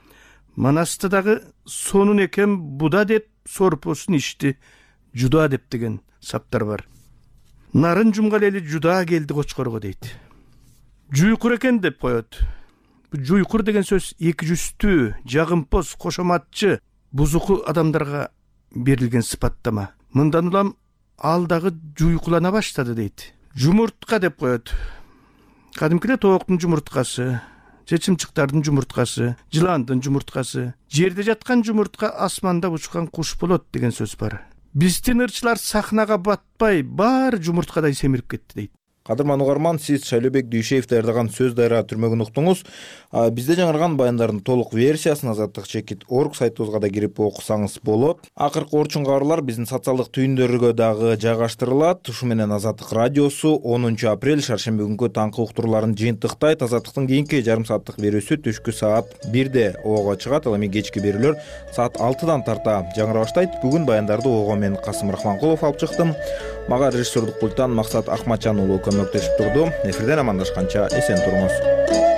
Манаста дагы сонун экен буда деп сорпосун ичти, жуда деп деген саптар бар. нарын жумгал эли жуда келди кочкорго дейт. Жуйкур экен деп коет. Жуйкур деген сөз эки жүздүү, жагымпоз, кошоматчы, бузуку адамдарга берилген сыпаттама. Мындан улам ал дагы жуйкулана баштады дейт. Жумуртка деп коет. Кадимкиде тооктун жумурткасы, чечимчиктардын жумурткасы, жыландын жумурткасы, жерде жаткан жумуртка асманда учкан куш болот деген сөз бар. Биздин ырчылар сахнага батпай, баары жумурткадай семирип кетти дейт. Кадырман угарман, сиз Шайлообек Дүйшеев даярдаган сөз дайра түрмөгүн уктуңуз. Бизде жаңырган баяндардын толук версиясын азаттык чекит орг сайтыбызга да кирип окусаңыз болот. Акыркы орчун кабарлар биздин социалдык түйүндөргө дагы жайгаштырылат. Ушу менен Азаттык радиосу 10 апрель шаршемби күнгү таңкы уктурууларын жыйынтыктайт. Азаттыктын кийинки жарым сааттык берүүсү түшкү саат 1де ого чыгат. Ал эми кечки берүүлөр саат 6дан тарта жаңыра баштайт. Бүгүн баяндарды ого мен Касым Рахманкулов алып чыктым. Мага режиссердук пульттан Максат Акматжан уулу көмөктөшүп турду. Эфирден амандашканча эсен туруңуз.